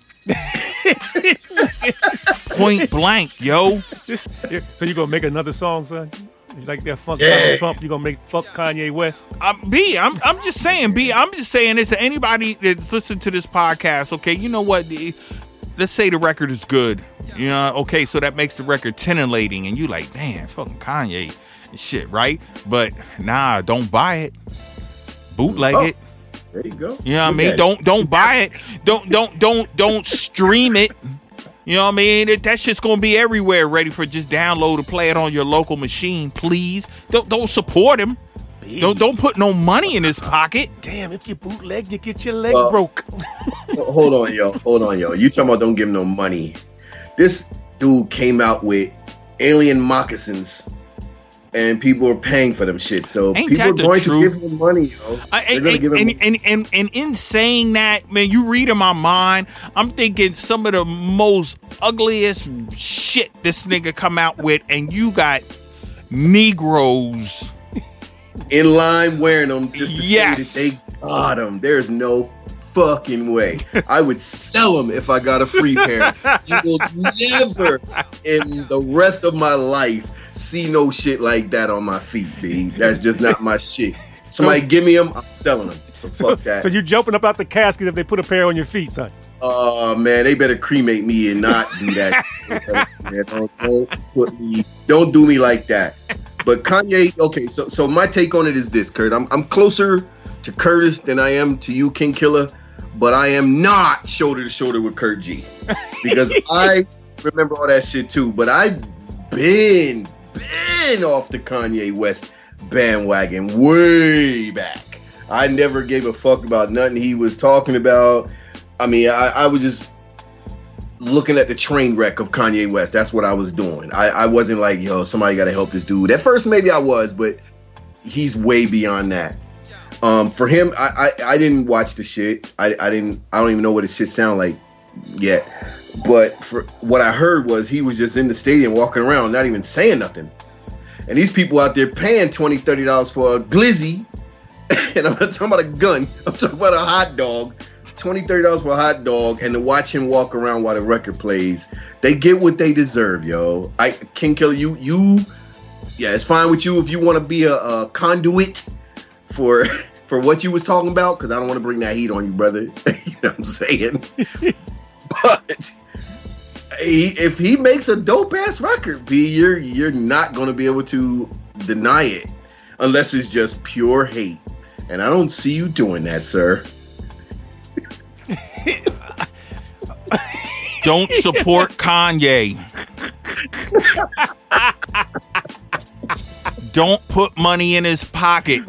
Point blank, yo. This, so you gonna make another song, son? You like that fuck Yeah. Donald Trump? You gonna make fuck Kanye West? I'm, B, I'm I'm just saying, B, I'm just saying this to anybody that's listening to this podcast, okay? You know what? The- Let's say the record is good. You know, okay, so that makes the record titillating, and you like, damn, fucking Kanye and shit, right? But nah, don't buy it. Bootleg Oh, it. there you go. You know what I Look mean? at Don't it. don't buy it. Don't don't don't don't stream it. You know what I mean? That, that shit's gonna be everywhere, ready for just download or play it on your local machine. Please don't don't support him. Don't don't put no money in his pocket. Damn, if you bootleg, you get your leg Well, broke. Hold on, yo. Hold on, yo. You talking about don't give him no money. This dude came out with alien moccasins, and people are paying for them shit. So Ain't people that are the going truth? to give him money, yo. I, They're and, gonna and, give him and, and, and, and in saying that, man, you read in my mind, I'm thinking some of the most ugliest shit this nigga come out with, and you got Negroes. in line wearing them just to Yes. say that they got them. There's no fucking way. I would sell them if I got a free pair. You will never in the rest of my life see no shit like that on my feet, B. That's just not my shit. Somebody give me them, I'm selling them. So fuck that. So you jumping up out the casket if they put a pair on your feet, son? Oh man, they better cremate me and not do that. Man, don't, don't put me, don't do me like that. But Kanye, okay, so so my take on it is this, Kurt. I'm I'm closer to Curtis than I am to you, King Killer, but I am not shoulder to shoulder with Kurt G. Because I remember all that shit too, but I've been been off the Kanye West bandwagon way back. I never gave a fuck about nothing he was talking about. I mean, I, I was just looking at the train wreck of Kanye West. That's what I was doing. I, I wasn't like, yo, somebody got to help this dude. At first, maybe I was, but he's way beyond that. Um, for him, I, I, I didn't watch the shit. I, I didn't. I don't even know what his shit sound like yet. But for what I heard was he was just in the stadium walking around, not even saying nothing. And these people out there paying twenty dollars, thirty dollars for a glizzy. And I'm not talking about a gun. I'm talking about a hot dog. twenty dollars, thirty dollars for a hot dog, and to watch him walk around while the record plays. They get what they deserve, yo. I King Killer, you, you, yeah, it's fine with you if you want to be a, a conduit for for what you was talking about, because I don't want to bring that heat on you, brother. You know what I'm saying? But he, if he makes a dope ass record, B, you're you're not gonna be able to deny it unless it's just pure hate, and I don't see you doing that, sir. Don't support Kanye. Don't put money in his pocket.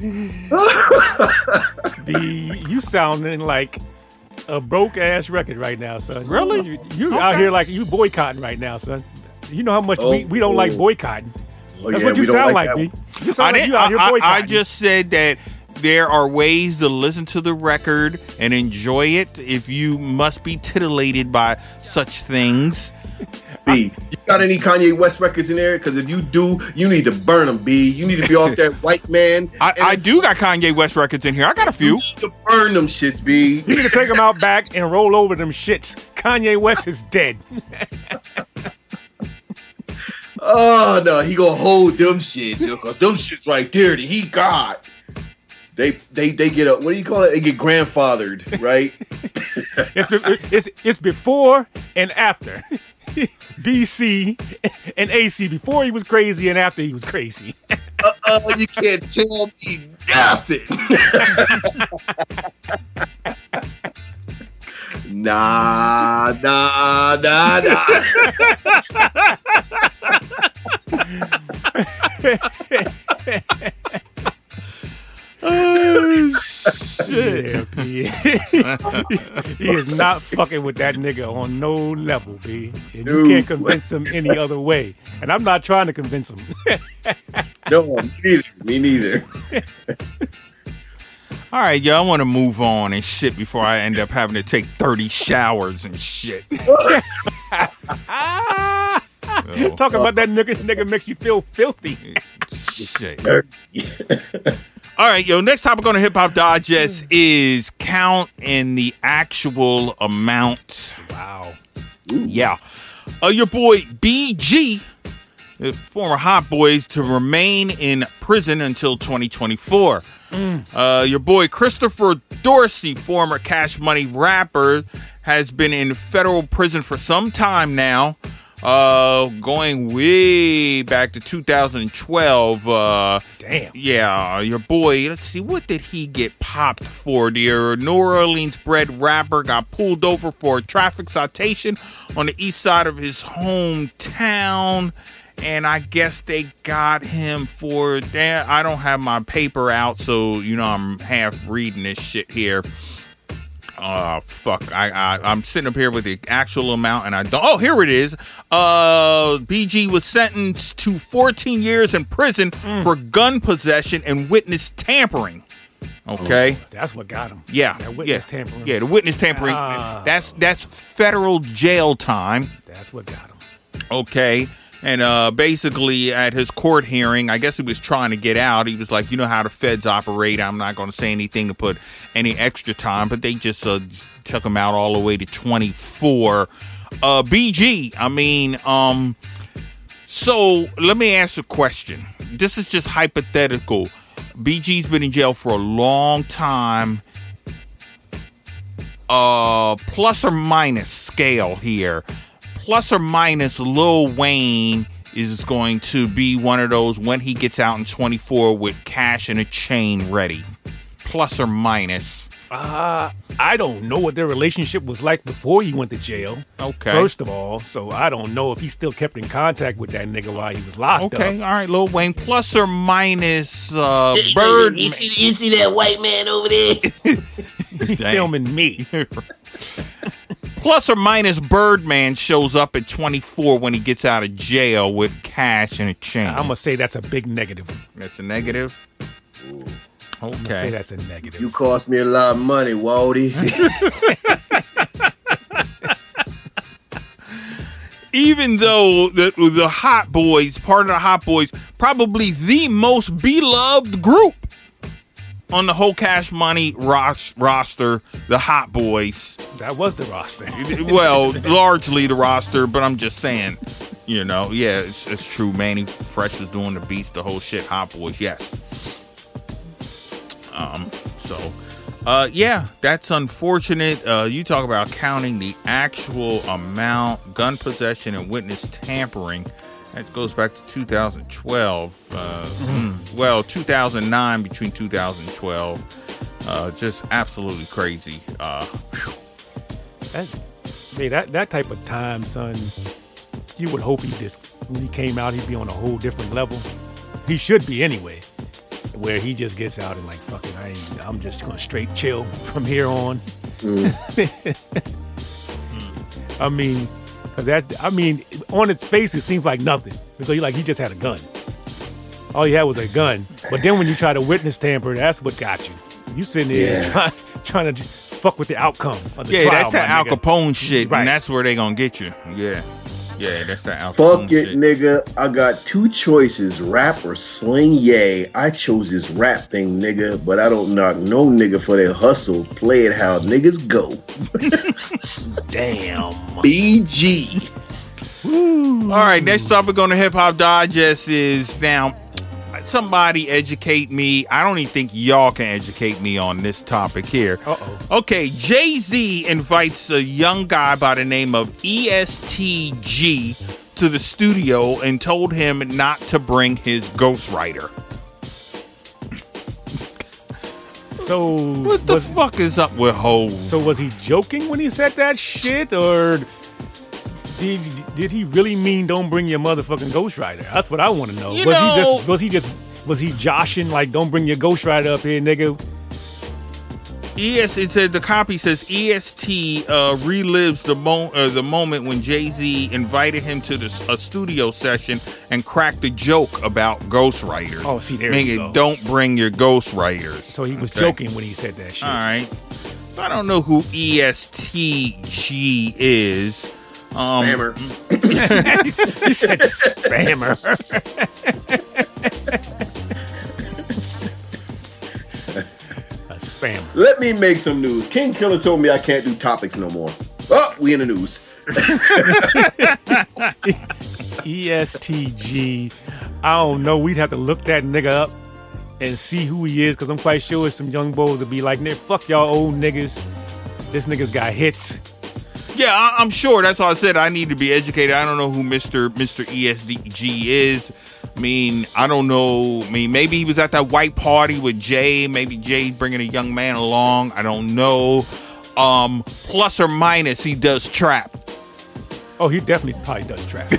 B, you sounding like a broke ass record right now, son. Really? You, you out here like you boycotting right now, son. You know how much we, we don't like boycotting. Oh, That's yeah, what you we don't sound like like, that B. You sound I, like didn't, you out here I, I, boycotting. I just said that there are ways to listen to the record and enjoy it if you must be titillated by such things. B, you got any Kanye West records in there? Because if you do, you need to burn them, B. You need to be off that white man. I, And I if do got Kanye West records in here. I got a You few. need to burn them shits, B. You need to take them out back and roll over them shits. Kanye West is dead. Oh no, he gonna hold them shits, because them shits right there that he got. They they they get up. What do you call it? They get grandfathered, right? It's, be, it's, it's before and after. B C and A C. Before he was crazy and after he was crazy. Oh, you can't tell me nothing. Nah, nah, nah, nah. Yeah, P. He is not fucking with that nigga on no level, B. And you can't convince him any other way. And I'm not trying to convince him. No, me neither. Me neither. All right, yo, I want to move on and shit before I end up having to take thirty showers and shit. Talking about that nigga, nigga makes you feel filthy. Shit. All right, yo, next topic on the Hip Hop Digest is count and the actual amount. Wow. Yeah. Uh, your boy B G, the former Hot Boys, to remain in prison until twenty twenty-four. Mm. Uh, your boy Christopher Dorsey, former Cash Money rapper, has been in federal prison for some time now. Uh, going way back to two thousand twelve. Uh, Damn. Yeah, your boy, let's see, what did he get popped for? The New Orleans-bred rapper got pulled over for a traffic citation on the east side of his hometown. And I guess they got him for that. I don't have my paper out, so, you know, I'm half reading this shit here. Uh, fuck. I, I, I'm sitting up here with the actual amount, and I don't. Oh, here it is. Uh, B G was sentenced to fourteen years in prison mm. for gun possession and witness tampering. Okay, oh, that's what got him. Yeah, that witness yeah. tampering. Yeah, the witness tampering. Ah. That's that's federal jail time. That's what got him. Okay. And uh, basically, at his court hearing, I guess he was trying to get out. He was like, you know how the feds operate. I'm not going to say anything to put any extra time. But they just uh, took him out all the way to twenty-four. Uh, B G, I mean, um, so let me ask a question. This is just hypothetical. B G's been in jail for a long time. Uh, plus or minus scale here. Plus or minus, Lil Wayne is going to be one of those when he gets out in twenty-four with cash and a chain ready. Plus or minus. Uh, I don't know what their relationship was like before he went to jail. Okay. First of all, so I don't know if he still kept in contact with that nigga while he was locked okay, up. Okay, all right, Lil Wayne. Plus or minus, uh, Bird. You see, you see that white man over there? He's filming me. Plus or minus, Birdman shows up at twenty-four when he gets out of jail with cash and a chain. I'm going to say that's a big negative. That's a negative? Ooh. Okay. I'm going to say that's a negative. You cost me a lot of money, Waldy. Even though the, the Hot Boys, part of the Hot Boys, probably the most beloved group on the whole Cash Money ros- roster, the Hot Boys. That was the roster. Well, largely the roster, but I'm just saying, you know, yeah, it's, it's true. Manny Fresh was doing the beats, the whole shit. Hot Boys, yes. Um, so, uh, yeah, that's unfortunate. Uh, you talk about counting the actual amount, gun possession and witness tampering. That goes back to two thousand twelve. Uh, mm. Well, two thousand nine between two thousand twelve. Uh, just absolutely crazy. Uh, that, hey, that that type of time, son. You would hope he just when he came out, he'd be on a whole different level. He should be anyway. Where he just gets out and like, fuck it, I ain't, I'm just gonna straight chill from here on. Mm. I mean. That I mean, on its face, it seems like nothing because he like he just had a gun. All he had was a gun. But then when you try to witness tamper, that's what got you. You sitting there yeah. trying, trying to fuck with the outcome of the yeah, trial. Yeah, that's that Al nigga. Capone shit, right. And that's where they gonna get you. Yeah, yeah, that's that Al Capone Fuck it, shit. nigga. I got two choices: rap or sling yay. I chose this rap thing, nigga. But I don't knock no nigga for their hustle. Play it how niggas go. Damn. B G. Woo. All right, next topic on the Hip Hop Digest is now. Somebody educate me. I don't even think y'all can educate me on this topic here. Uh-oh. Okay, Jay-Z invites a young guy by the name of E S T G to the studio and told him not to bring his ghostwriter. So what the was, fuck is up with hoes? So was he joking when he said that shit, or did did he really mean don't bring your motherfucking ghostwriter? That's what I want to know. You was know, he just was he just was he joshing like don't bring your ghostwriter up here, nigga? E S it said the copy says E S T uh, relives the mo- uh, the moment when Jay-Z invited him to the, a studio session and cracked a joke about ghostwriters. Oh, see, there Meaning, you go. don't bring your ghostwriters. So he was Okay. joking when he said that shit. All right. So I don't know who E S T G is. Um, Spammer. He said spammer. A spammer. Let me make some news. King Killer told me I can't do topics no more. Oh, we in the news. E S T G. I don't know. We'd have to look that nigga up and see who he is, because I'm quite sure some young boys would be like, "Nigga, fuck y'all old niggas. This nigga's got hits." Yeah, I, I'm sure. That's why I said I need to be educated. I don't know who Mister Mister E S D G is. I mean, I don't know. I mean, maybe he was at that white party with Jay. Maybe Jay bringing a young man along. I don't know. Um, plus or minus, he does trap. Oh, he definitely probably does trap.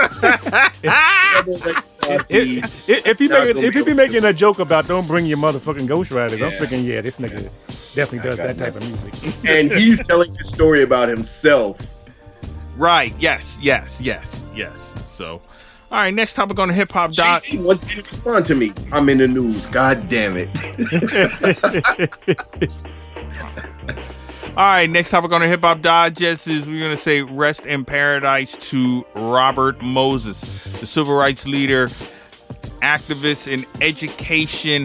If, if, if he make, if he be making a joke about don't bring your motherfucking ghostwriters, I'm Yeah. thinking, yeah, this nigga definitely does got that type of music. and he's telling a story about himself. Right. Yes. Yes. Yes. Yes. So, all right. Next topic on the hip hop dot. Jay-Z once didn't respond to me. I'm in the news. God damn it. All right, next topic on the Hip Hop Digest is we're going to say rest in paradise to Robert Moses, the civil rights leader, activist, and education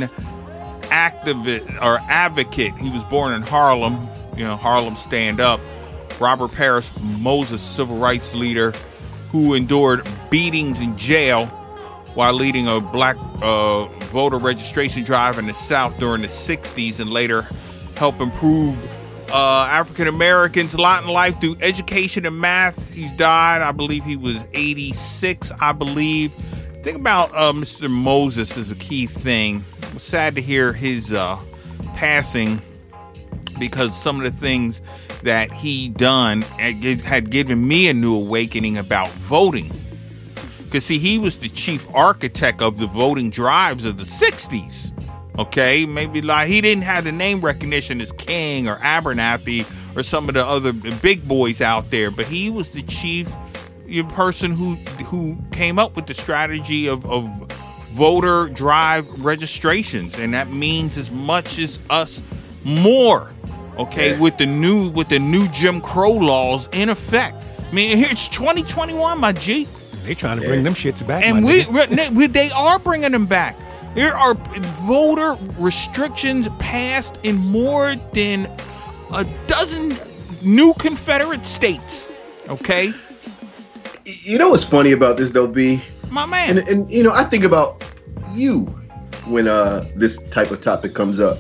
activist or advocate. He was born in Harlem, you know, Harlem Stand Up. Robert Paris Moses, civil rights leader who endured beatings in jail while leading a black uh, voter registration drive in the South during the sixties and later helped improve Uh, African Americans' lot in life through education and math. He's died. I believe he was eighty-six. I believe. Think about uh, Mister Moses is a key thing. It was sad to hear his uh, passing because some of the things that he done had given me a new awakening about voting. Because see, he was the chief architect of the voting drives of the sixties. Okay, maybe like he didn't have the name recognition as King or Abernathy or some of the other big boys out there, but he was the chief person who who came up with the strategy of, of voter drive registrations, and that means as much as us more. Okay, Yeah. with the new with the new Jim Crow laws in effect. I mean, here it's twenty twenty-one, my G, They trying to bring them shits back. and my we, nigga. we they are bringing them back. There are voter restrictions passed in more than a dozen new Confederate states. Okay, You know what's funny about this, though, B? my man. And, and you know, I think about you when uh, this type of topic comes up.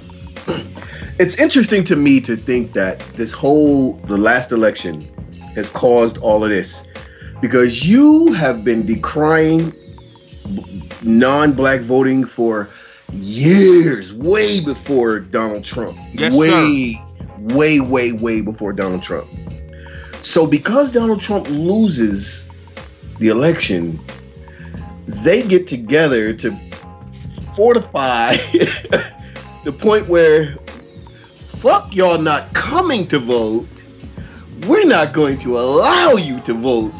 It's interesting to me to think that this whole, the last election has caused all of this because you have been decrying non-black voting for years, way before Donald Trump. Yes, way, way, way, way before Donald Trump. So because Donald Trump loses the election, they get together to fortify the point where fuck y'all not coming to vote. We're not going to allow you to vote.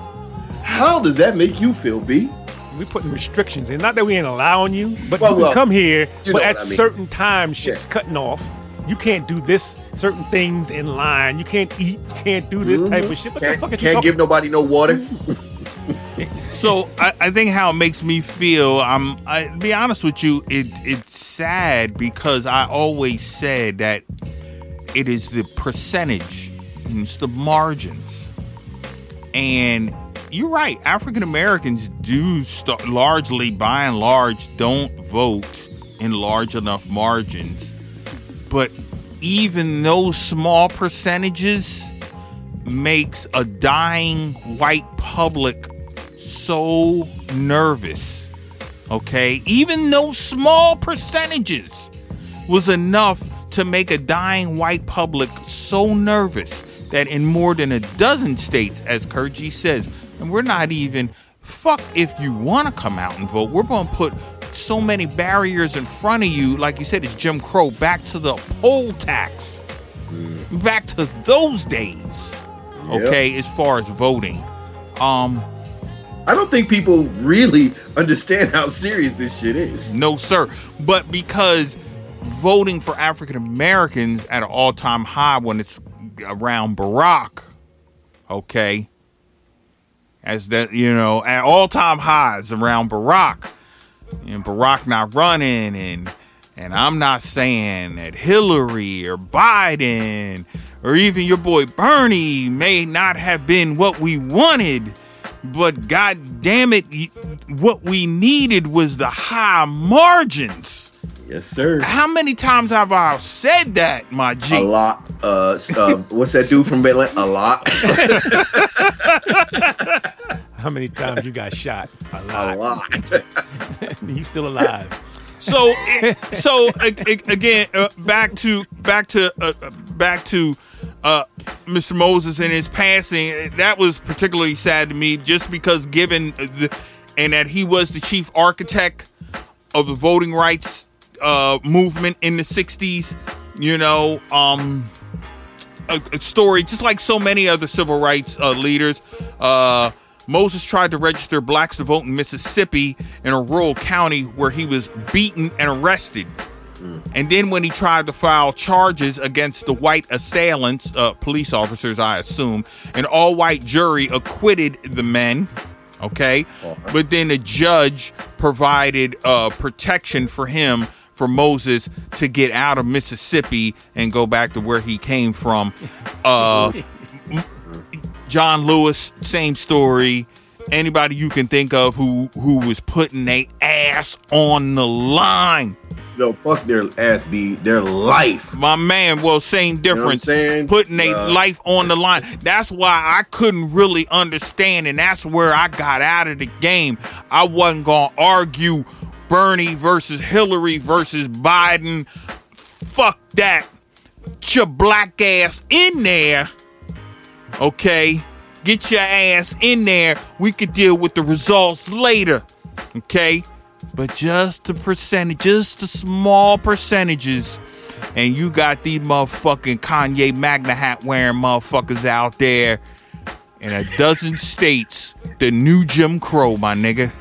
How does that make you feel, B? We putting restrictions in. Not that we ain't allowing you, but Well, you can well, come here, you but know at what I mean. certain times, shit's Yeah. cutting off. You can't do this, certain things in line. You can't eat. You can't do this type of shit. What the Can't, fuck are you can't talking give nobody no water. So I, I think how it makes me feel, I'm I to be honest with you, it it's sad because I always said that it is the percentage, it's the margins. And you're right, African Americans do st- largely, by and large, don't vote in large enough margins. But even those small percentages makes a dying white public so nervous. Okay, even those small percentages was enough to make a dying white public so nervous that in more than a dozen states, as Kurtji says, and we're not even, fuck if you want to come out and vote, we're going to put so many barriers in front of you. Like you said, it's Jim Crow. Back to the poll tax. Mm. Back to those days. Yep. Okay, as far as voting. Um, I don't think people really understand how serious this shit is. No, sir. But because voting for African Americans at an all-time high when it's around Barack, okay, as that, you know, at all-time highs around Barack, and Barack not running, and and I'm not saying that Hillary or Biden or even your boy Bernie may not have been what we wanted, but God damn it, what we needed was the high margins. Yes, sir. How many times have I said that, my G? A lot. Uh, uh what's that dude from Atlanta? A lot. How many times you got shot? A lot. A lot. You still alive. So, so again, uh, back to back to uh, back to uh, Mister Moses and his passing. That was particularly sad to me, just because given the, and that he was the chief architect of the voting rights uh, movement in the sixties. You know, um, a, a story just like so many other civil rights uh, leaders. Uh, Moses tried to register blacks to vote in Mississippi in a rural county where he was beaten and arrested. Mm. And then when he tried to file charges against the white assailants, uh, police officers, I assume, an all-white jury acquitted the men. Okay. Uh-huh. But then the judge provided uh, protection for him, for Moses, to get out of Mississippi and go back to where he came from. Uh John Lewis, same story. Anybody you can think of who who was putting their ass on the line. No, fuck their ass, be their life. My man, well, same difference. You know what I'm saying? Putting their uh, life on the line. That's why I couldn't really understand, and that's where I got out of the game. I wasn't gonna argue Bernie versus Hillary versus Biden. Fuck that. Get your black ass in there. Okay, get your ass in there. We could deal with the results later. Okay, but just the percentage, just the small percentages, and you got these motherfucking Kanye Magna hat wearing motherfuckers out there in a dozen states. The new Jim Crow, my nigga.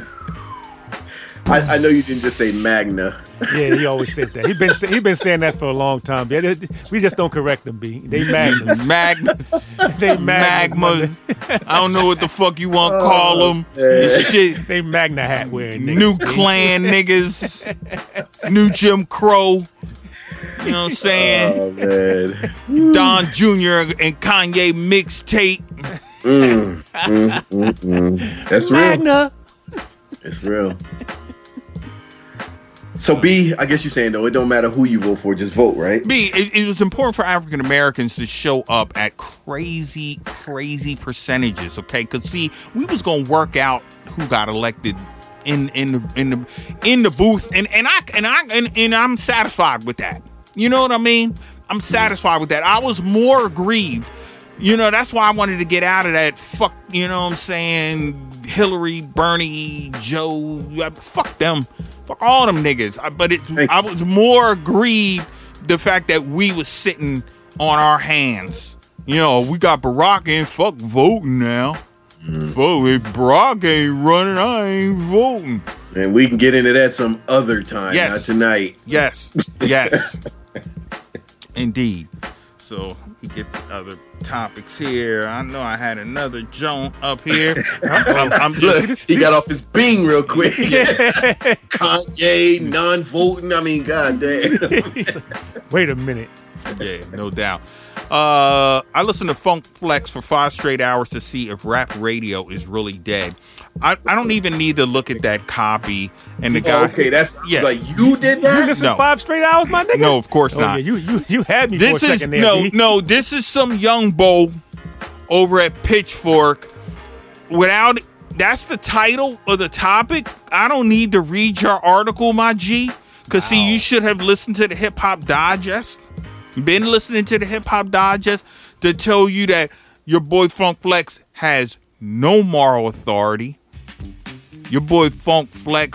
I, I know you didn't just say Magna. Yeah, he always says that. He been he been saying that for a long time. We just don't correct them, B. They magnas. Mag- they magmas. magmas. I don't know what the fuck you want to call them. Oh, shit. They Magna hat wearing niggas. New Klan niggas. New Jim Crow. You know what I'm saying? Oh, man. Don Junior and Kanye mixtape. Mm, mm, mm, mm. That's Magna. real. It's real. So B, I guess you're saying though, it don't matter who you vote for, just vote, right? B, it, it was important for African Americans to show up at crazy, crazy percentages, okay? Because see, we was gonna work out who got elected in in the in the in the booth, and and I and I and, and I'm satisfied with that. You know what I mean? I'm satisfied with that. I was more aggrieved. You know, that's why I wanted to get out of that fuck, you know what I'm saying, Hillary, Bernie, Joe, fuck them. Fuck all them niggas. But it, I was more aggrieved the fact that we was sitting on our hands. You know, we got Barack in, fuck voting now. Mm. Fuck, if Barack ain't running, I ain't voting. And we can get into that some other time, yes. Not tonight. Yes, yes. Indeed. So we get the other topics here. I know I had another joint up here. I'm, I'm just, Look, he got off his Bing real quick. Kanye, non-voting. I mean, goddamn. Wait a minute. Yeah, no doubt. Uh, I listened to Funk Flex for five straight hours to see if rap radio is really dead. I, I don't even need to look at that copy. And the guy, oh, okay, that's yeah. like you did that. You listened no. to five straight hours, my nigga. No, of course oh, not. Yeah, you you you had me this for a is, second there. No, B. no, this is some young bull over at Pitchfork. Without that's the title of the topic. I don't need to read your article, my G. Because wow. see, you should have listened to the Hip Hop Digest. Been listening to the Hip Hop Digest to tell you that your boy Funk Flex has no moral authority. Your boy Funk Flex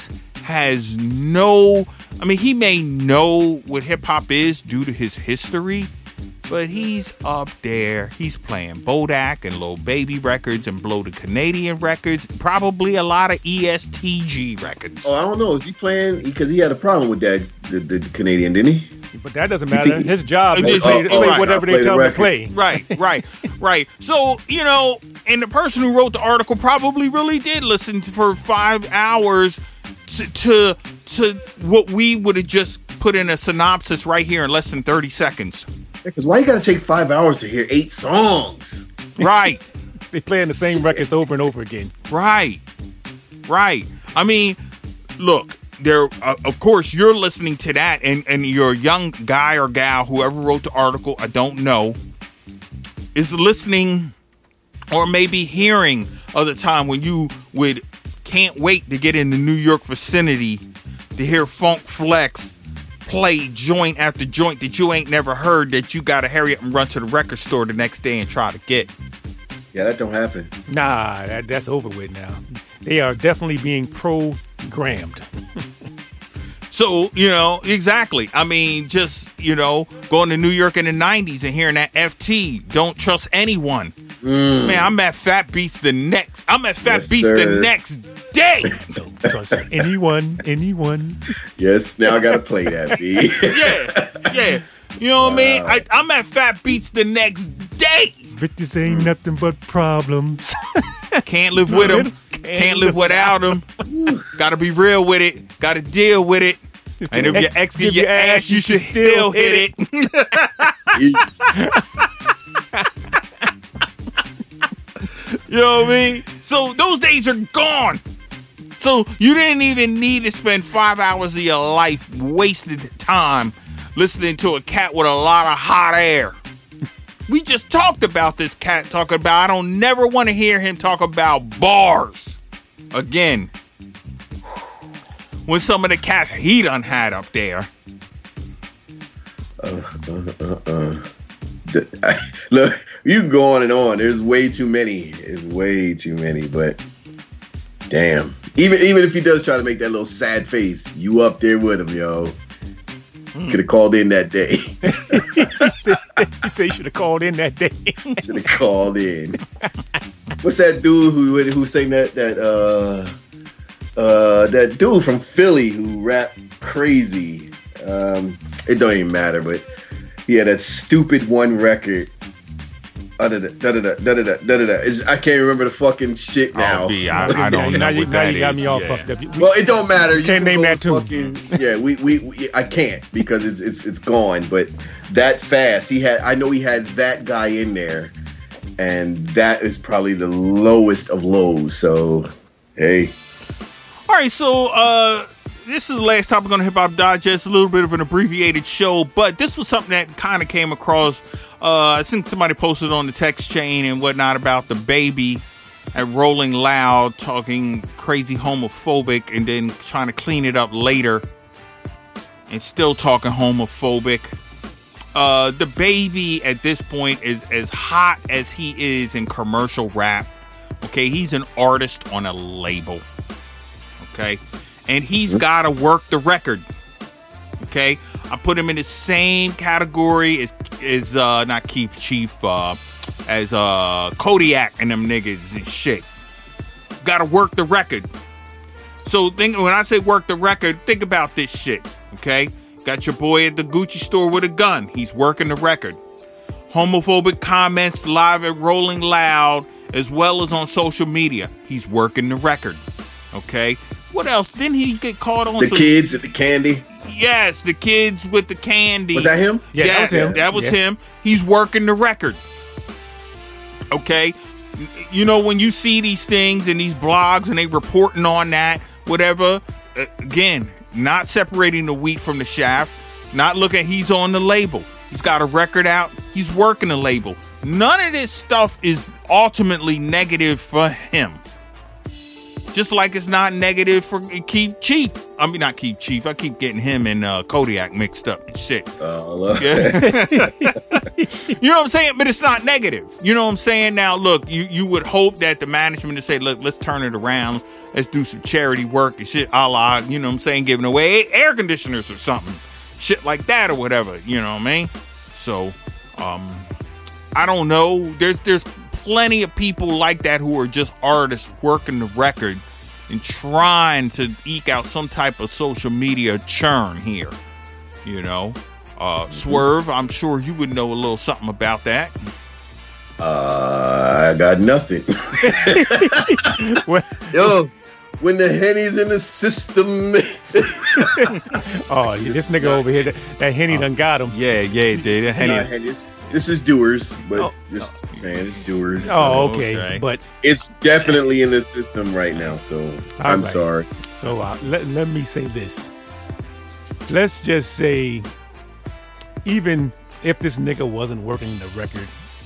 has no, I mean, he may know what hip hop is due to his history, but he's up there. He's playing Bodak and Lil Baby records and Blow the Canadian records, probably a lot of E S T G records. Oh, I don't know. Is he playing? Because he had a problem with that, the, the Canadian, didn't he? But that doesn't matter. His job is to play, oh, play right. whatever Play they tell the him to play. Right, right, right. So, you know, and the person who wrote the article probably really did listen to, for five hours to, to, to what we would have just put in a synopsis right here in less than thirty seconds. Because why you got to take five hours to hear eight songs? Right. They playing the same records over and over again. Right. Right. I mean, look, there. Uh, of course, you're listening to that, and, and you're a young guy or gal, whoever wrote the article, I don't know, is listening or maybe hearing of the time when you would can't wait to get in the New York vicinity to hear Funk Flex play joint after joint that you ain't never heard, that you gotta hurry up and run to the record store the next day and try to get. Yeah, that don't happen. Nah, that, that's over with now. They are definitely being programmed. So, you know, exactly. I mean, just, you know, going to New York in the nineties and hearing that F T, don't trust anyone. Mm. Man, I'm at Fat Beats the next. I'm at Fat Yes, Beats sir. the next day. Don't trust anyone, anyone. Yes, now I got to play that, B. Yeah, yeah. You know what I mean? I, I'm at Fat Beats the next day. Bitches ain't nothing but problems. Can't live with them. Can't live without them. Got to be real with it. Got to deal with it. And if your ex give your ass, you should still hit it. You know what I mean? So those days are gone. So you didn't even need to spend five hours of your life wasted time listening to a cat with a lot of hot air. We just talked about this cat talking about, I don't never want to hear him talk about bars again. When some of the cats he done had up there. Uh, uh, uh, uh. The, I, look, you can go on and on. There's way too many. There's way too many, but damn. Even even if he does try to make that little sad face, you up there with him, yo. Mm. Could have called in that day. You say you should have called in that day. Should have called in. What's that dude who who sang that that uh uh that dude from Philly who rap crazy? Um, it don't even matter, but he had that stupid one record. Da da da da da da da da da. I can't remember the fucking shit now. Oh, B, I, I don't know now you, what now that you got is. me all Yeah. fucked up. We, Well, it don't matter. You can't can name go that too. fucking, yeah, we, we we I can't because it's it's it's gone. But that fast, he had. I know he had that guy in there, and that is probably the lowest of lows. So, hey. All right, so uh, this is the last topic on Hip Hop Digest. A little bit of an abbreviated show, but this was something that kind of came across. Uh, I think somebody posted on the text chain and whatnot about the baby at Rolling Loud talking crazy homophobic and then trying to clean it up later and still talking homophobic. Uh, the baby at this point is as hot as he is in commercial rap. Okay, he's an artist on a label. Okay, and he's got to work the record. Okay, I put him in the same category as as uh, not Keith Chief, uh, as uh, Kodiak and them niggas and shit. Got to work the record. So think when I say work the record, think about this shit. Okay, got your boy at the Gucci store with a gun. He's working the record. Homophobic comments live at Rolling Loud as well as on social media. He's working the record. Okay, what else? Didn't he get caught on The some- kids at the candy. Yes, the kids with the candy. Was that him? Yeah, yes, that was him. that was Yeah. him. He's working the record. Okay? You know, when you see these things and these blogs and they reporting on that, whatever, uh, again, not separating the wheat from the chaff, not looking, he's on the label. He's got a record out. He's working the label. None of this stuff is ultimately negative for him. Just like it's not negative for Keith Chief. I mean, not Keith Chief. I keep getting him and uh, Kodiak mixed up and shit. Uh, Yeah. You know what I'm saying? But it's not negative. You know what I'm saying? Now, look, you, you would hope that the management would say, look, let's turn it around. Let's do some charity work and shit, a la, you know what I'm saying, giving away air conditioners or something. Shit like that or whatever. You know what I mean? So, um, I don't know. There's, there's plenty of people like that who are just artists working the record and trying to eke out some type of social media churn here. You know? Uh, Swerve, I'm sure you would know a little something about that. Uh, I got nothing. Yo, when the Henny's in the system. Oh, yeah, this nigga over here, that, that Henny done got him. Yeah, yeah, dude. Nah, Henny. Henny's- this is Doers, but Oh. just saying it's Doers. Oh, okay. Okay. But It's definitely in the system right now, so All I'm right. sorry. so uh, let, let me say this. Let's just say, even if this nigga wasn't working the record,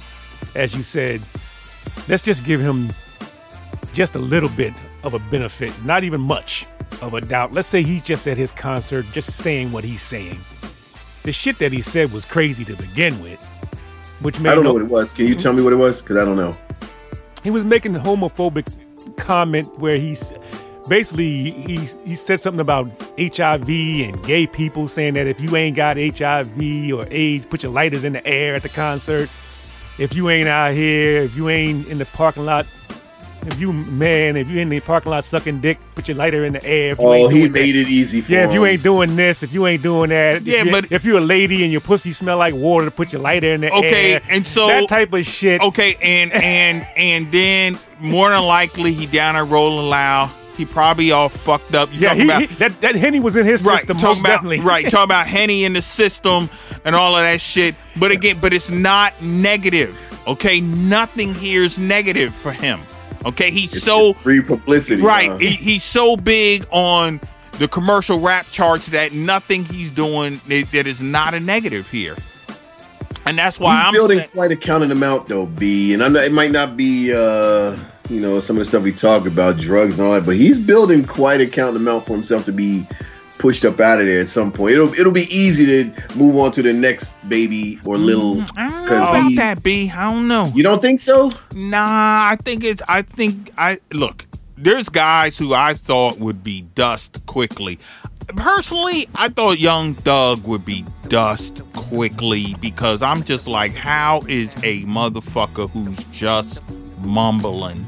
as you said, let's just give him just a little bit of a benefit, not even much of a doubt. Let's say he's just at his concert, just saying what he's saying. The shit that he said was crazy to begin with, which made I don't know no- what it was. Can you tell me what it was? Because I don't know. he was making a homophobic comment where he's basically he he said something about H I V and gay people, saying that if you ain't got H I V or AIDS, put your lighters in the air at the concert. If you ain't out here, if you ain't in the parking lot, if you man, if you in the parking lot sucking dick, put your lighter in the air. If you Oh, ain't he doing made that, it easy for yeah, him. if you ain't doing this, if you ain't doing that, Yeah, if you, but- if you're a lady and your pussy smell like water, put your lighter in the Okay, air. and so- that type of shit. Okay, and and and then more than likely he down there rolling loud. He probably all fucked up. You Yeah, talking he, about he, that that Henny was in his right? system, Talking most about definitely. right. Talking about Henny in the system and all of that shit. But again, but it's not negative. Okay, nothing here is negative for him. Okay, he's It's so just free publicity. right. huh? He, he's so big on the commercial rap charts that nothing he's doing that, that is not a negative here. And that's why He's I'm building saying, quite a counting amount though, B. And I'm not, it might not be, uh, you know, some of the stuff we talk about, drugs and all that, but he's building quite a counting amount for himself to be pushed up out of there at some point. It'll it'll be easy to move on to the next baby or little. I don't know 'cause about he- that, B. I don't know. You don't think so? Nah, I think it's. I think I look. There's guys who I thought would be dust quickly. Personally, I thought Young Thug would be dust quickly because I'm just like, how is a motherfucker who's just mumbling,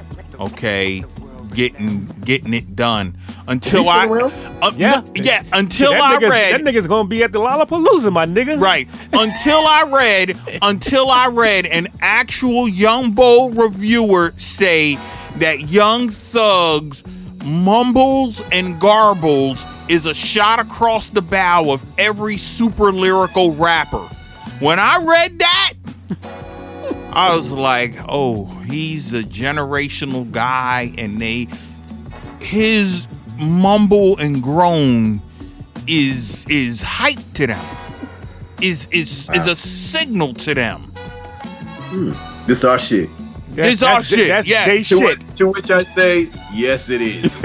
okay, getting getting it done until He's I, still around? uh, Yeah, no, yeah, until that I nigga's, read that nigga's gonna be at the Lollapalooza, my nigga. Right. Until I read, until I read an actual Young Bull reviewer say that Young Thug's mumbles and garbles is a shot across the bow of every super lyrical rapper. When I read that, I was like, oh, he's a generational guy, and they his mumble and groan is is hype to them. Is is is a signal to them. This our shit. That's, It's our that's, shit, That's yeah. Jay To, shit. which, to which I say, yes, it is.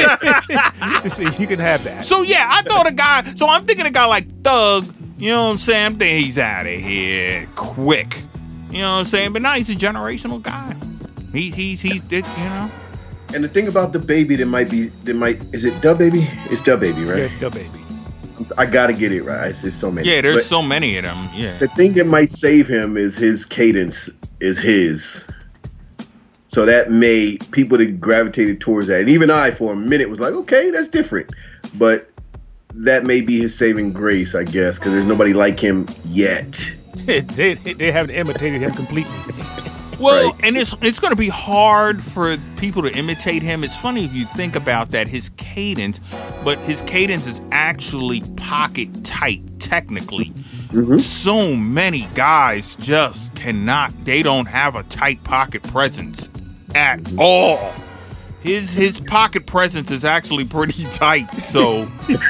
You can have that. So yeah, I thought a guy. So I'm thinking a guy like Thug. You know what I'm saying? I'm thinking he's out of here quick. You know what I'm saying? But now he's a generational guy. He he's he's you know. And the thing about the baby that might be, that might, is it Da Baby? It's Da Baby, right? Yes, the baby. I'm s- I gotta get it right. It's, it's so many. Yeah, there's But so many of them. Yeah. the thing that might save him is his cadence is his. So that made people that gravitated towards that. And even I, for a minute, was like, okay, that's different. But that may be his saving grace, I guess, because there's nobody like him yet. they, they haven't imitated him completely. Well, Right. and it's it's going to be hard for people to imitate him. It's funny if you think about that, his cadence, but his cadence is actually pocket tight, technically. So many guys just cannot, they don't have a tight pocket presence at all. His his pocket presence is actually pretty tight, so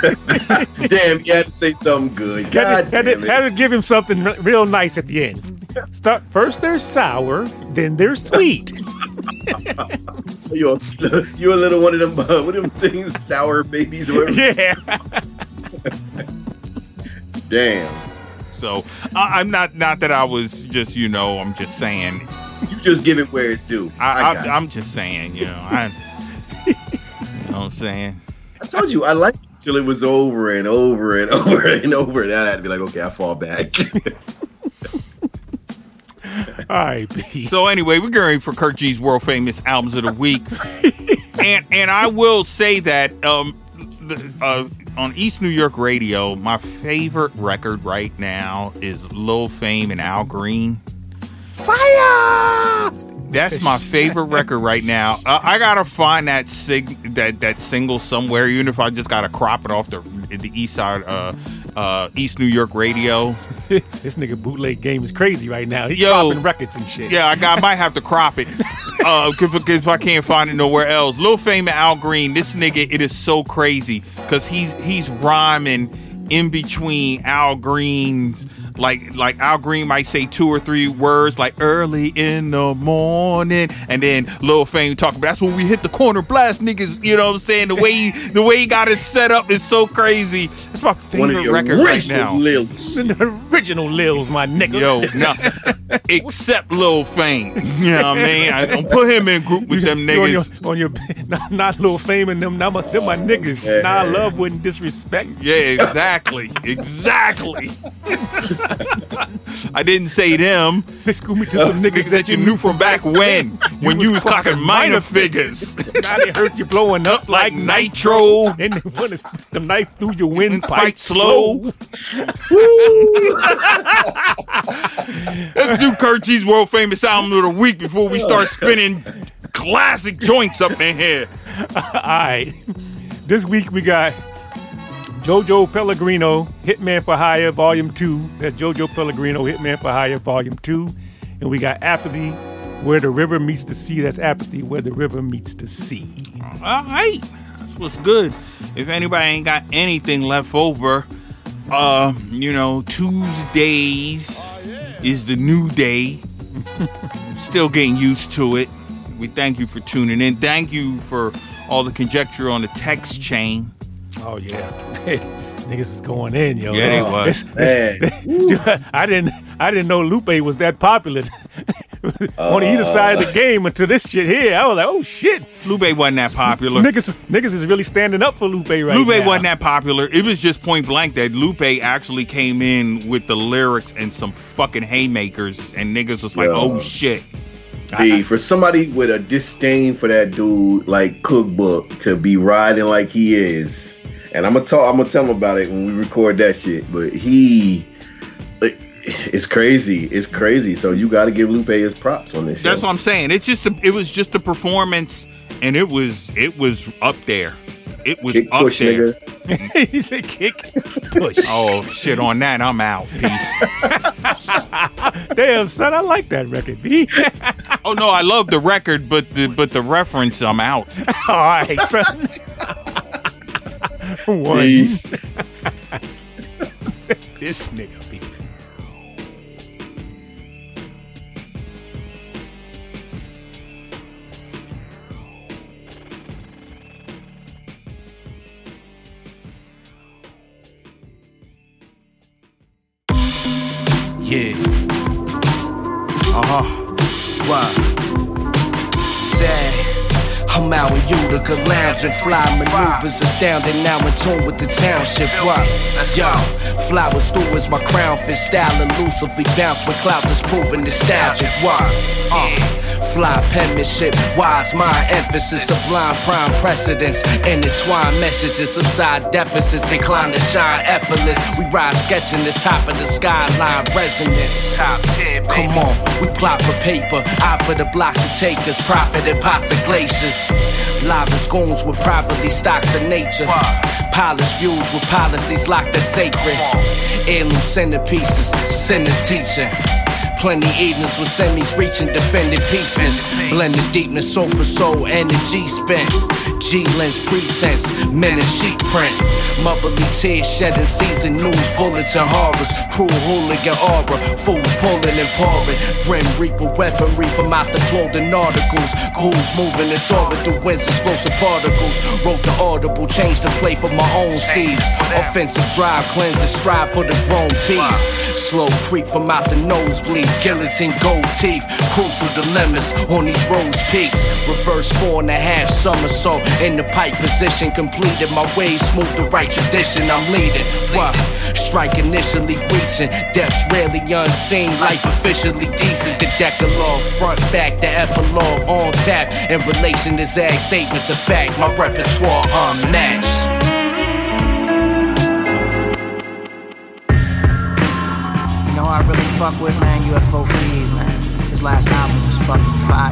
Damn, you had to say something good. Had God to, had, damn to, it. had to give him something r- real nice at the end. Start first. They're sour, then they're sweet. You're, you're a little one of them, uh, what are them things, sour babies or whatever. Yeah. Damn. So I, I'm not not that I was just, you know, I'm just saying. You just give it where it's due. I, I I, got it. I'm just saying, you know. I, you know what I'm saying? I told you I liked it till it was over and over and over and over. And I had to be like, okay, I fall back. All right, B. So anyway, we're going for Kurt G's world famous albums of the week, and and I will say that um, the, uh, on East New York radio, my favorite record right now is Lil Fame and Al Green. Fire! That's my favorite record right now. Uh, I gotta find that sig- that that single somewhere, even if I just gotta crop it off the the East Side, uh, uh, East New York radio. This nigga bootleg game is crazy right now. He's Yo, dropping records and shit. Yeah, I, got, I might have to crop it uh, if, if I can't find it nowhere else. Lil Fame and Al Green, this nigga, it is so crazy because he's he's rhyming in between Al Green's. Like like Al Green might say two or three words like early in the morning, and then Lil Fame talking. That's when we hit the corner blast, niggas. You know what I'm saying? The way he, the way he got it set up is so crazy. That's my favorite record right now. Lils. The original Lils, my nigga. Yo, no, except Lil Fame. You know what I mean? I don't put him in group with them You on your, niggas. on your, not, not Lil Fame and them, not my, them my niggas. Yeah. Nah, love wouldn't disrespect. Yeah, exactly, exactly. I didn't say them. They school me to some niggas Niggas that you knew from back when, when you was clocking minor figures. Now they hurt you blowing up Like like nitro. and they want to the knife through your windpipe Spike slow. slow. Let's do Kurt G's world famous album of the week before we start spinning classic joints up in here. All right. This week we got Jojo Pellegrino, Hitman for Hire, Volume two. That's Jojo Pellegrino, Hitman for Hire, Volume two. And we got Apathy, Where the River Meets the Sea. That's Apathy, Where the River Meets the Sea. All right. That's what's good. If anybody ain't got anything left over, uh, you know, Tuesdays is the new day. Still getting used to it. We thank you for tuning in. Thank you for all the conjecture on the text chain. Oh, yeah. Niggas is going in, yo. Yeah, they was. It's- it's- I didn't I didn't know Lupe was that popular on either side of the game until this shit here. I was like, oh, shit. Lupe wasn't that popular. Niggas, niggas is really standing up for Lupe right Lupe now. wasn't that popular. It was just point blank that Lupe actually came in with the lyrics and some fucking haymakers, and niggas was like, Yo. oh shit. B, for somebody with a disdain for that dude like Cookbook to be riding like he is, and I'm gonna talk, I'm gonna tell him about it when we record that shit. But he, it's crazy, it's crazy. So you got to give Lupe his props on this. That's show. what I'm saying. It's just a, it was just a performance, and it was it was up there. It was Kick up push, there. nigga. He said kick, push. Oh shit! On that, I'm out. Peace. Damn, son, I like that record, B. Oh no, I love the record, but the but the reference, I'm out. All right, son. One. Peace. This nigga, B. Yeah. Uh-huh. Wow. Sad. I'm out in Utica lounging, fly maneuvers astounding, now in tune with the township. Wow. Yo, flowers through is my crown fit, style elusively bounce with clout that's proven nostalgic. Wow. Uh. Fly penmanship, wise mind emphasis, sublime prime precedence, intertwined messages, subside deficits, inclined to shine effortless. We ride sketching this top of the skyline resonance. Top ten, come on, we plot for paper, eye for the block to take us, profit in pots of glaciers. Live in schools with privately stocks of nature, polished views with policies locked as sacred. Heirloom centerpieces, sinners teaching. Plenty evenings with semis reaching defended pieces. Blended deepness, soul for soul, energy spent. G-lens pretense, men in sheep print. Motherly tears shedding season news, bullets and horrors. Cruel hooligan aura, fools pulling and pouring. Grim reaper weaponry from out the clothing articles. Ghouls moving and soaring through winds, explosive particles. Wrote the audible, changed the play for my own seeds. Offensive drive, cleanse and strive for the grown peace. Slow creep from out the nosebleeds, guillotine gold teeth. Crucial dilemmas on these rose peaks. Reverse four and a half somersault in the pipe position. Completed my ways, smooth the right tradition. I'm leading. What? Strike initially reaching. Depths rarely unseen. Life officially decent. The decalogue, front back, the epilogue on tap. In relation to Zag statements of fact. My repertoire unmatched. I really fuck with, man, U F O Freeze, man. His last album was fucking fire.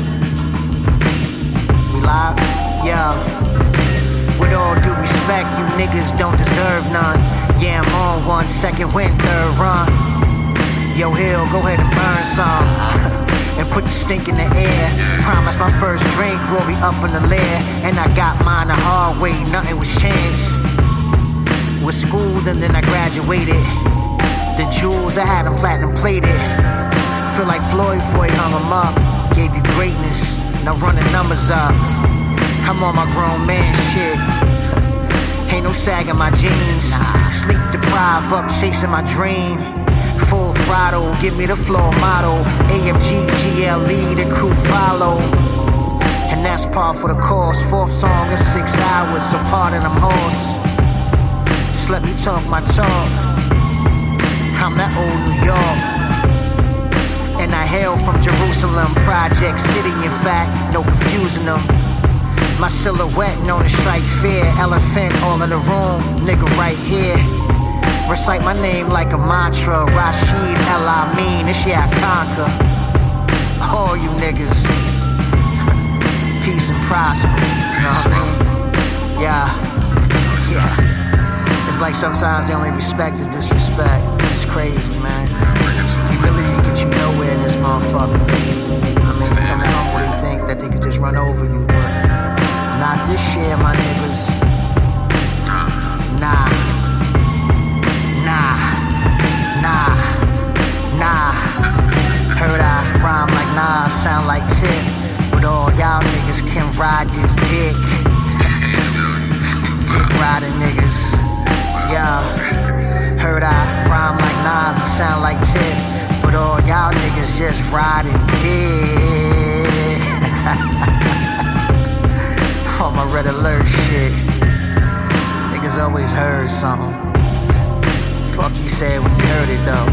We live? Yeah. With all due respect, you niggas don't deserve none. Yeah, I'm on one second, win third run. Yo, Hill, go ahead and burn some. And put the stink in the air. Promise my first drink will be up in the lair. And I got mine the hard way, nothing was chance. Was schooled and then I graduated. The jewels, I had them platinum plated. Feel like Floyd before he hung them up. Gave you greatness, now run the numbers up. I'm on my grown man shit. Ain't no sag in my jeans. Sleep deprived, up chasing my dream. Full throttle, give me the floor model. A M G, G L E, the crew follow. And that's par for the course. Fourth song in six hours, so pardon them horse. Just let me talk my talk. I'm that old New York. And I hail from Jerusalem, Project City, in fact, no confusing them. My silhouette known to strike fear. Elephant all in the room, nigga right here. Recite my name like a mantra. Rashid El Amin, this year I conquer. All you niggas. Peace and prosper, you know what I mean? Yeah, yeah. It's like sometimes they only respect the disrespect. It's crazy, man. Humility get you nowhere in this motherfucker. I mean, some humble, they think that they could just run over you, but not this year, my niggas. Nah. Nah. Nah. Nah. Heard I rhyme like nah, sound like Tip. But all y'all niggas can ride this dick. Dick riding niggas. Yeah. Heard I rhyme like Nas and sound like Tip. But all y'all niggas just riding dick. On my red alert shit. Niggas always heard something. Fuck you said when you heard it though.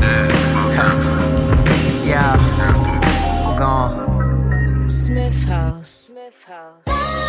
Yeah, I'm gone. Smith House. Smith House.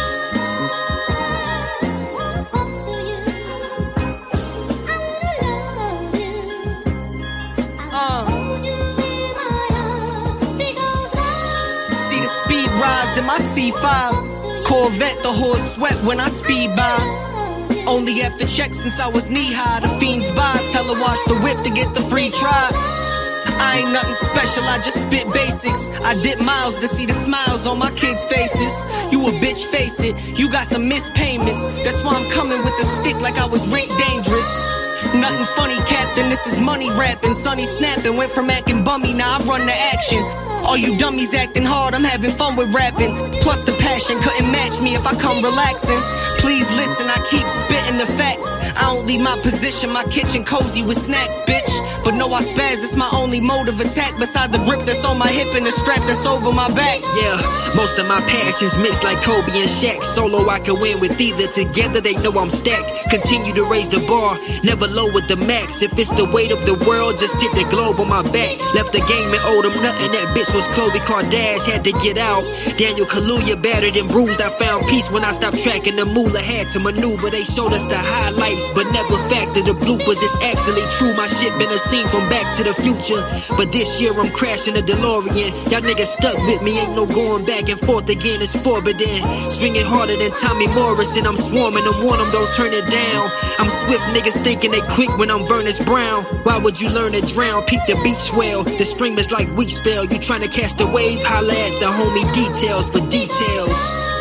Rise in my C five Corvette, the horse sweat when I speed by. Only after checks since I was knee high. The fiends buy, tell her wash the whip to get the free try. I ain't nothing special, I just spit basics. I dip miles to see the smiles on my kids' faces. You a bitch, face it, you got some missed payments. That's why I'm coming with the stick like I was Rick Dangerous. Nothing funny, Captain, this is money rapping. Sonny snapping, went from acting bummy, now I run the action. All you dummies acting hard, I'm having fun with rapping. Plus the passion couldn't match me if I come relaxing. Please listen, I keep spitting the facts. I don't leave my position, my kitchen cozy with snacks, bitch. But no, I spaz, it's my only mode of attack. Beside the grip that's on my hip and the strap that's over my back. Yeah, most of my passions mixed like Kobe and Shaq. Solo I can win with either, together they know I'm stacked. Continue to raise the bar, never lower the max. If it's the weight of the world, just sit the globe on my back. Left the game and owed them nothing, that bitch was Khloe Kardashian, had to get out. Daniel Kaluuya battered and bruised, I found peace when I stopped tracking the moolah. ruler had to maneuver. They showed us the highlights, but never factored the bloopers. It's actually true, my shit been a scene from Back to the Future. But this year I'm crashing a DeLorean. Y'all niggas stuck with me, ain't no going back and forth again. It's forbidden. Swinging harder than Tommy Morrison. I'm swarming and warn them, don't turn it down. I'm swift, niggas thinking they quick when I'm Vernus Brown. Why would you learn to drown? Peep the beach swell. The stream is like weak spell. You trying to catch the wave? Holla at the homie Details for details.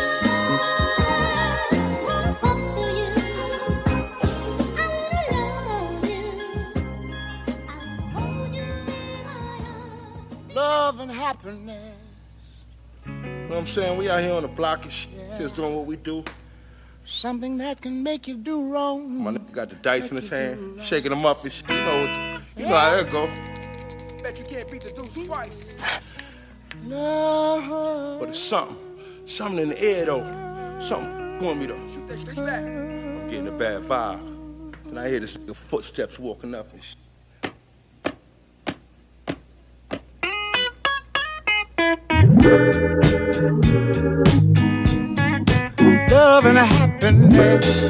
Love and happiness. You know what I'm saying? We out here on the block and shit, yeah. Just doing what we do. Something that can make you do wrong. My nigga got the dice in his hand, shaking them up and shit. You know, you know how that go. Bet you can't beat the deuce twice. Love. But it's something, something in the air though. Something going me though. Shoot that shit back. I'm getting a bad vibe, and I hear this nigga footsteps walking up and shit. Love and happiness.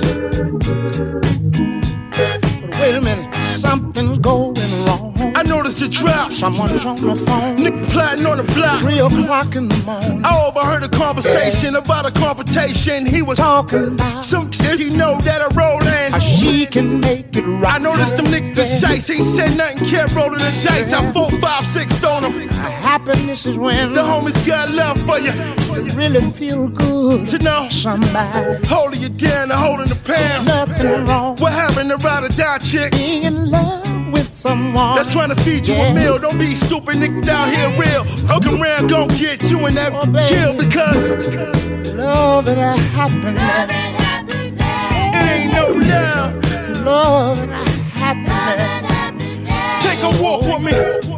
But wait a minute, something's going wrong. I noticed the drop. Someone's on the phone. Nigga plotting on the block. Three o'clock in the morning. I overheard a conversation about a confrontation. He was talking about some shit he know that I roll in. How she can make it right. I noticed them niggas shites. Ain't said nothing, kept rolling the dice. I four, five, six on them. Happiness is when the homies got love for you. You really feel good to know somebody holding you down and holding the pound. Nothing wrong. What happened to ride or die chick? Being in love with someone that's trying to feed you yeah. a meal. Don't be stupid, niggas out here real. Hookin' around, gon' get you in that oh, kill because, because love and happiness. It ain't no love. Love and happiness. Take a walk with me.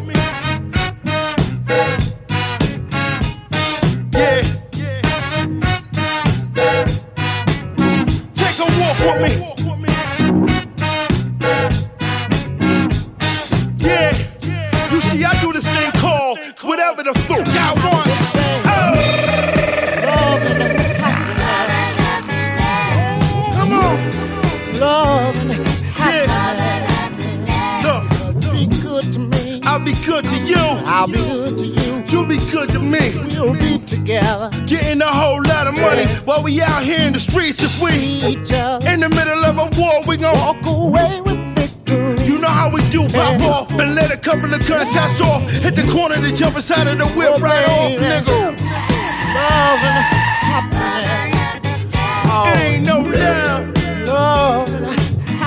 Yeah. Take a walk with me. Yeah. You see, I do this thing called whatever the fuck I want. Oh. Come on. Love and happiness. Yeah. Look. Be good to me. I'll be good to you. I'll be good to you. You'll be good to me. We'll be together. Getting a whole lot of money yeah. while we out here in the streets. If we in the middle of a war, we gon' walk away with victory. You know how we do, pop yeah. off and let a couple of gunshots off. Hit the corner, to jump inside of the whip oh, right off, nigga. Love and happiness. Oh. It ain't no love. Love and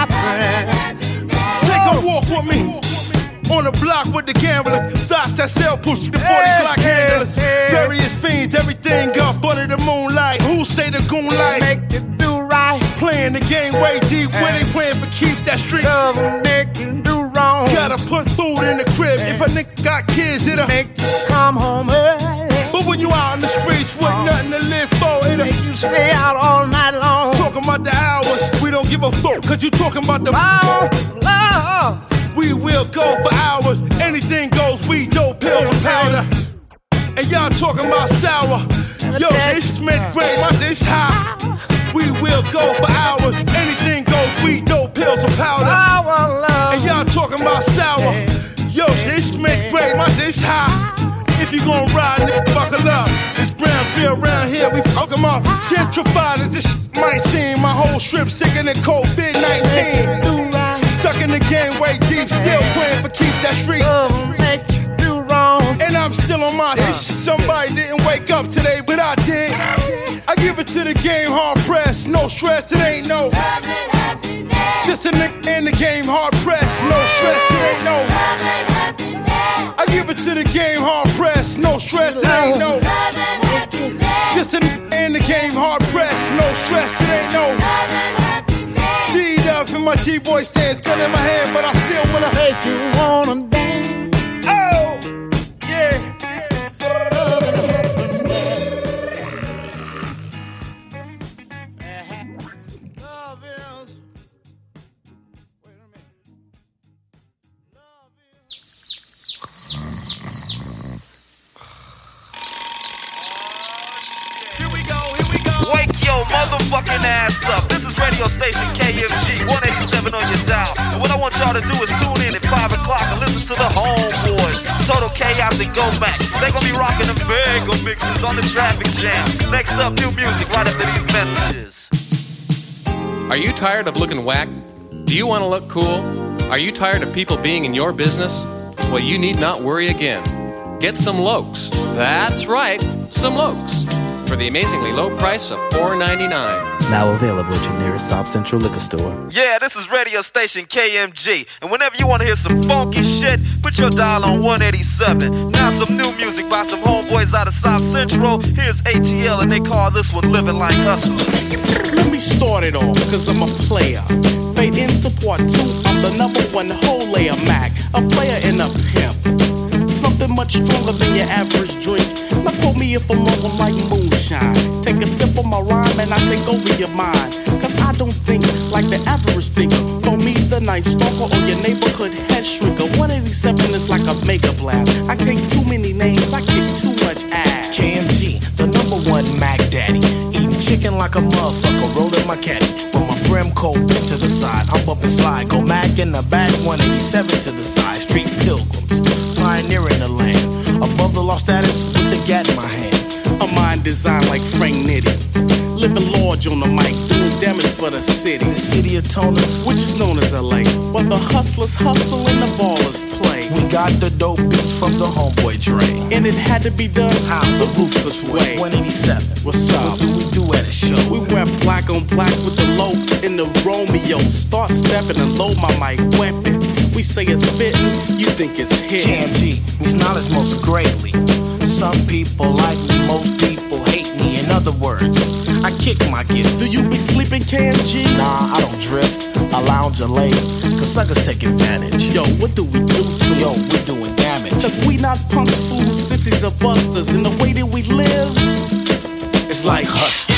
happiness. Take a walk with me. On the block with the gamblers, thoughts that sell push the forty Glock handlers. Various fiends, everything up under the moonlight. Who say the goon light? Make it do right. Playing the game way deep when they playing for keeps that street. Love make you do wrong. Gotta put food in the crib. If a nigga got kids, it'll make you come home early. But when you out in the streets with oh. nothing to live for, it'll make you stay out all night long. Talking about the hours, we don't give a fuck, cause you talking about the oh, love. We will go for hours. Anything goes. We dope pills and powder. And y'all talking about sour. Yo, it's mid-grade, my shit's high. We will go for hours. Anything goes. We dope pills and powder. And y'all talking about sour. Yo, it's mid-grade, my shit's high. If you gon' ride, nigga, buckle up. It's brown beer around here, we fuck 'em up. Gentrified as this shit might seem. My whole strip sicker than COVID nineteen. Stuck in the game way deep, still playing for keeps that street. Love make you do wrong. And I'm still on my yeah. shit. Somebody didn't wake up today, but I did. I give it to the game, hard pressed, no stress, it ain't no. Just a nigga in the game, hard pressed, no stress, it ain't no. I give it to the game, hard pressed, no stress, it ain't no. Just a nigga in the game, hard pressed, no stress, it ain't no. Cheat up in my G-boy stance, gun in my hand, but I still wanna make you wanna dance. Oh, yeah, love is. Wait a minute. Love is. Here we go, here we go. Wake your mother. motherfucking ass up. This is radio station K M G one eighty-seven on your dial. And what I want y'all to do is tune in at five o'clock and listen to the Homeboys, Total Chaos and Go Mac. They're gonna be rocking the mega mixes on the traffic jam. Next up, new music right after these messages. Are you tired of looking whack? Do you want to look cool? Are you tired of people being in your business? Well, you need not worry again. Get some Lokes. That's right, some Lokes. For the amazingly low price of four ninety-nine. Now available at your nearest South Central liquor store. Yeah, this is radio station K M G. And whenever you want to hear some funky shit, put your dial on one eighty-seven. Now some new music by some homeboys out of South Central. Here's A T L and they call this one Living Like Hustlers. Let me start it off, cause I'm a player. Fade into part two, I'm the number one whole layer Mac. A player and a pimp. Something much stronger than your average drink. Now quote me if I'm wrong like moonshine. Take a sip of my rhyme and I take over your mind. Cause I don't think like the average thinker. Call me the night stalker or your neighborhood head shrinker. one eighty-seven is like a mega blast. I kick too many names, I kick too much ass. K M G, the number one Mac Daddy. Eating chicken like a motherfucker, rolling my caddy. With my brim cold bent to the side, I'm up and slide. Go Mac in the back, one eighty-seven to the side. Street pilgrims, pioneering the land. Above the law status with the gat in my hand. A mind designed like Frank Nitty. Living large on the mic, doing damage for the city. The city of toners, which is known as L A. But the hustlers hustle and the ballers play. We got the dope beats from the homeboy Dre. And it had to be done how? The ruthless way. one eighty-seven. What's up? What do we do at a show? We wear black on black with the Lokes in the Romeo. Start stepping and load my mic weapon. We say it's fitting, you think it's hit. K M G, means knowledge most greatly. Some people like me, most people hate me. In other words, I kick my gift. Do you be sleeping, K M G? Nah, I don't drift, I lounge or lay. Cause suckers take advantage. Yo, what do we do to Yo, we doing damage. Cause we not punks, fools, sissies or busters. And the way that we live, it's like hustlers.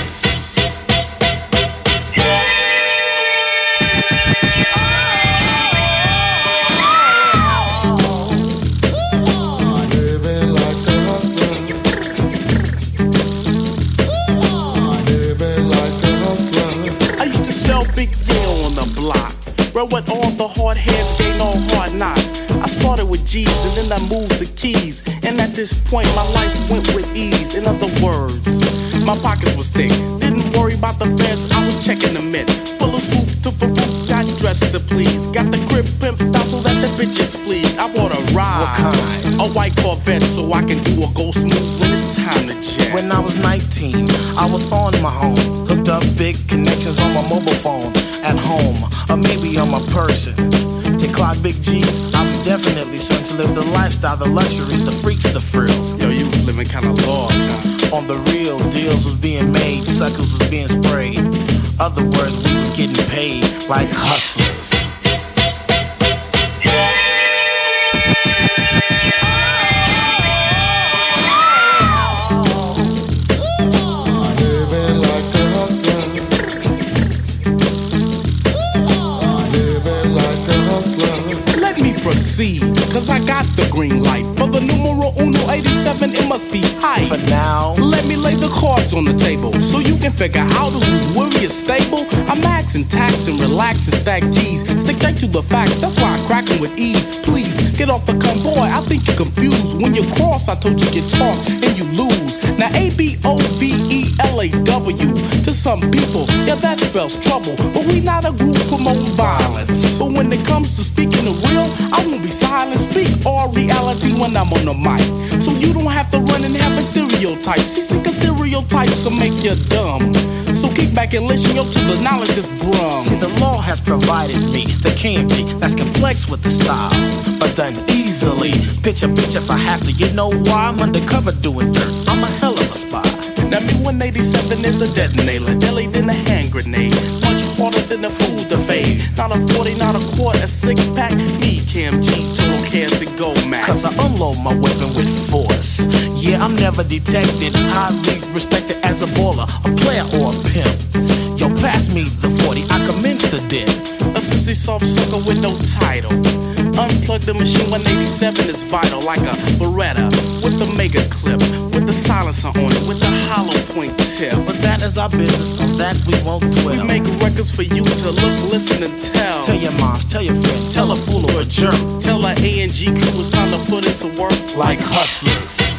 What all the hard heads gain on hard knocks. I started with G's and then I moved the keys. And at this point my life went with ease. In other words, my pockets was thick. Didn't worry about the feds, I was checking the mint. Full of swoop to Farouk, got dressed to please. Got the crib pimped out so that the bitches flee. I bought a ride, what kind? A white Corvette so I can do a go smooth when it's time to jet. When I was nineteen, I was on my own. Hooked up big connections on my mobile phone. At home, or maybe I'm a person. To clock big G's, I'm definitely certain to live the lifestyle, the luxuries, the freaks, the frills. Yo, you was living kinda large, huh? On the real, deals was being made, suckers was being sprayed. Other words, we was getting paid like hustlers. Proceed, cause I got the green light. For the numero uno eighty-seven, it must be high. For now, let me lay the cards on the table so you can figure out who's worry is stable. I'm maxing, taxing, relaxing, stack G's. Stick that to the facts, that's why I crack 'em with ease. Please, get off the convoy, I think you're confused. When you cross, I told you you talk and you lose. Now A B O V E L A W, to some people, yeah that spells trouble. But we not a group promoting violence. But when it comes to speaking the real, I won't be silent, speak all reality when I'm on the mic. So you don't have to run and have a stereotypes. He's sick of stereotypes will make you dumb. So kick back and listen, yo, to the knowledge is grum. See, the law has provided me the K M G that's complex with the style, but done easily. Pitch a bitch if I have to. You know why? I'm undercover doing dirt. I'm a hell of a spy. Now me one eighty-seven is a detonator, deadly than a hand grenade. Much harder than a fool to fade. Not a forty, not a quart, a six pack. Me, K M G, total chaos and go max. Cause I unload my weapon with force. Yeah, I'm never detected, highly respected as a baller, a player or a pimp. Yo, pass me the forty, I commence the dip. A sissy soft sucker with no title. Unplug the machine, one eighty-seven is vital like a Beretta with the mega clip. With the a silencer on it with a hollow point tip. But that is our business, on that we won't dwell. We make records for you to look, listen, and tell. Tell your moms, tell your friends, tell a fool or a jerk. Tell our A N G crew it's time to put in some work like hustlers.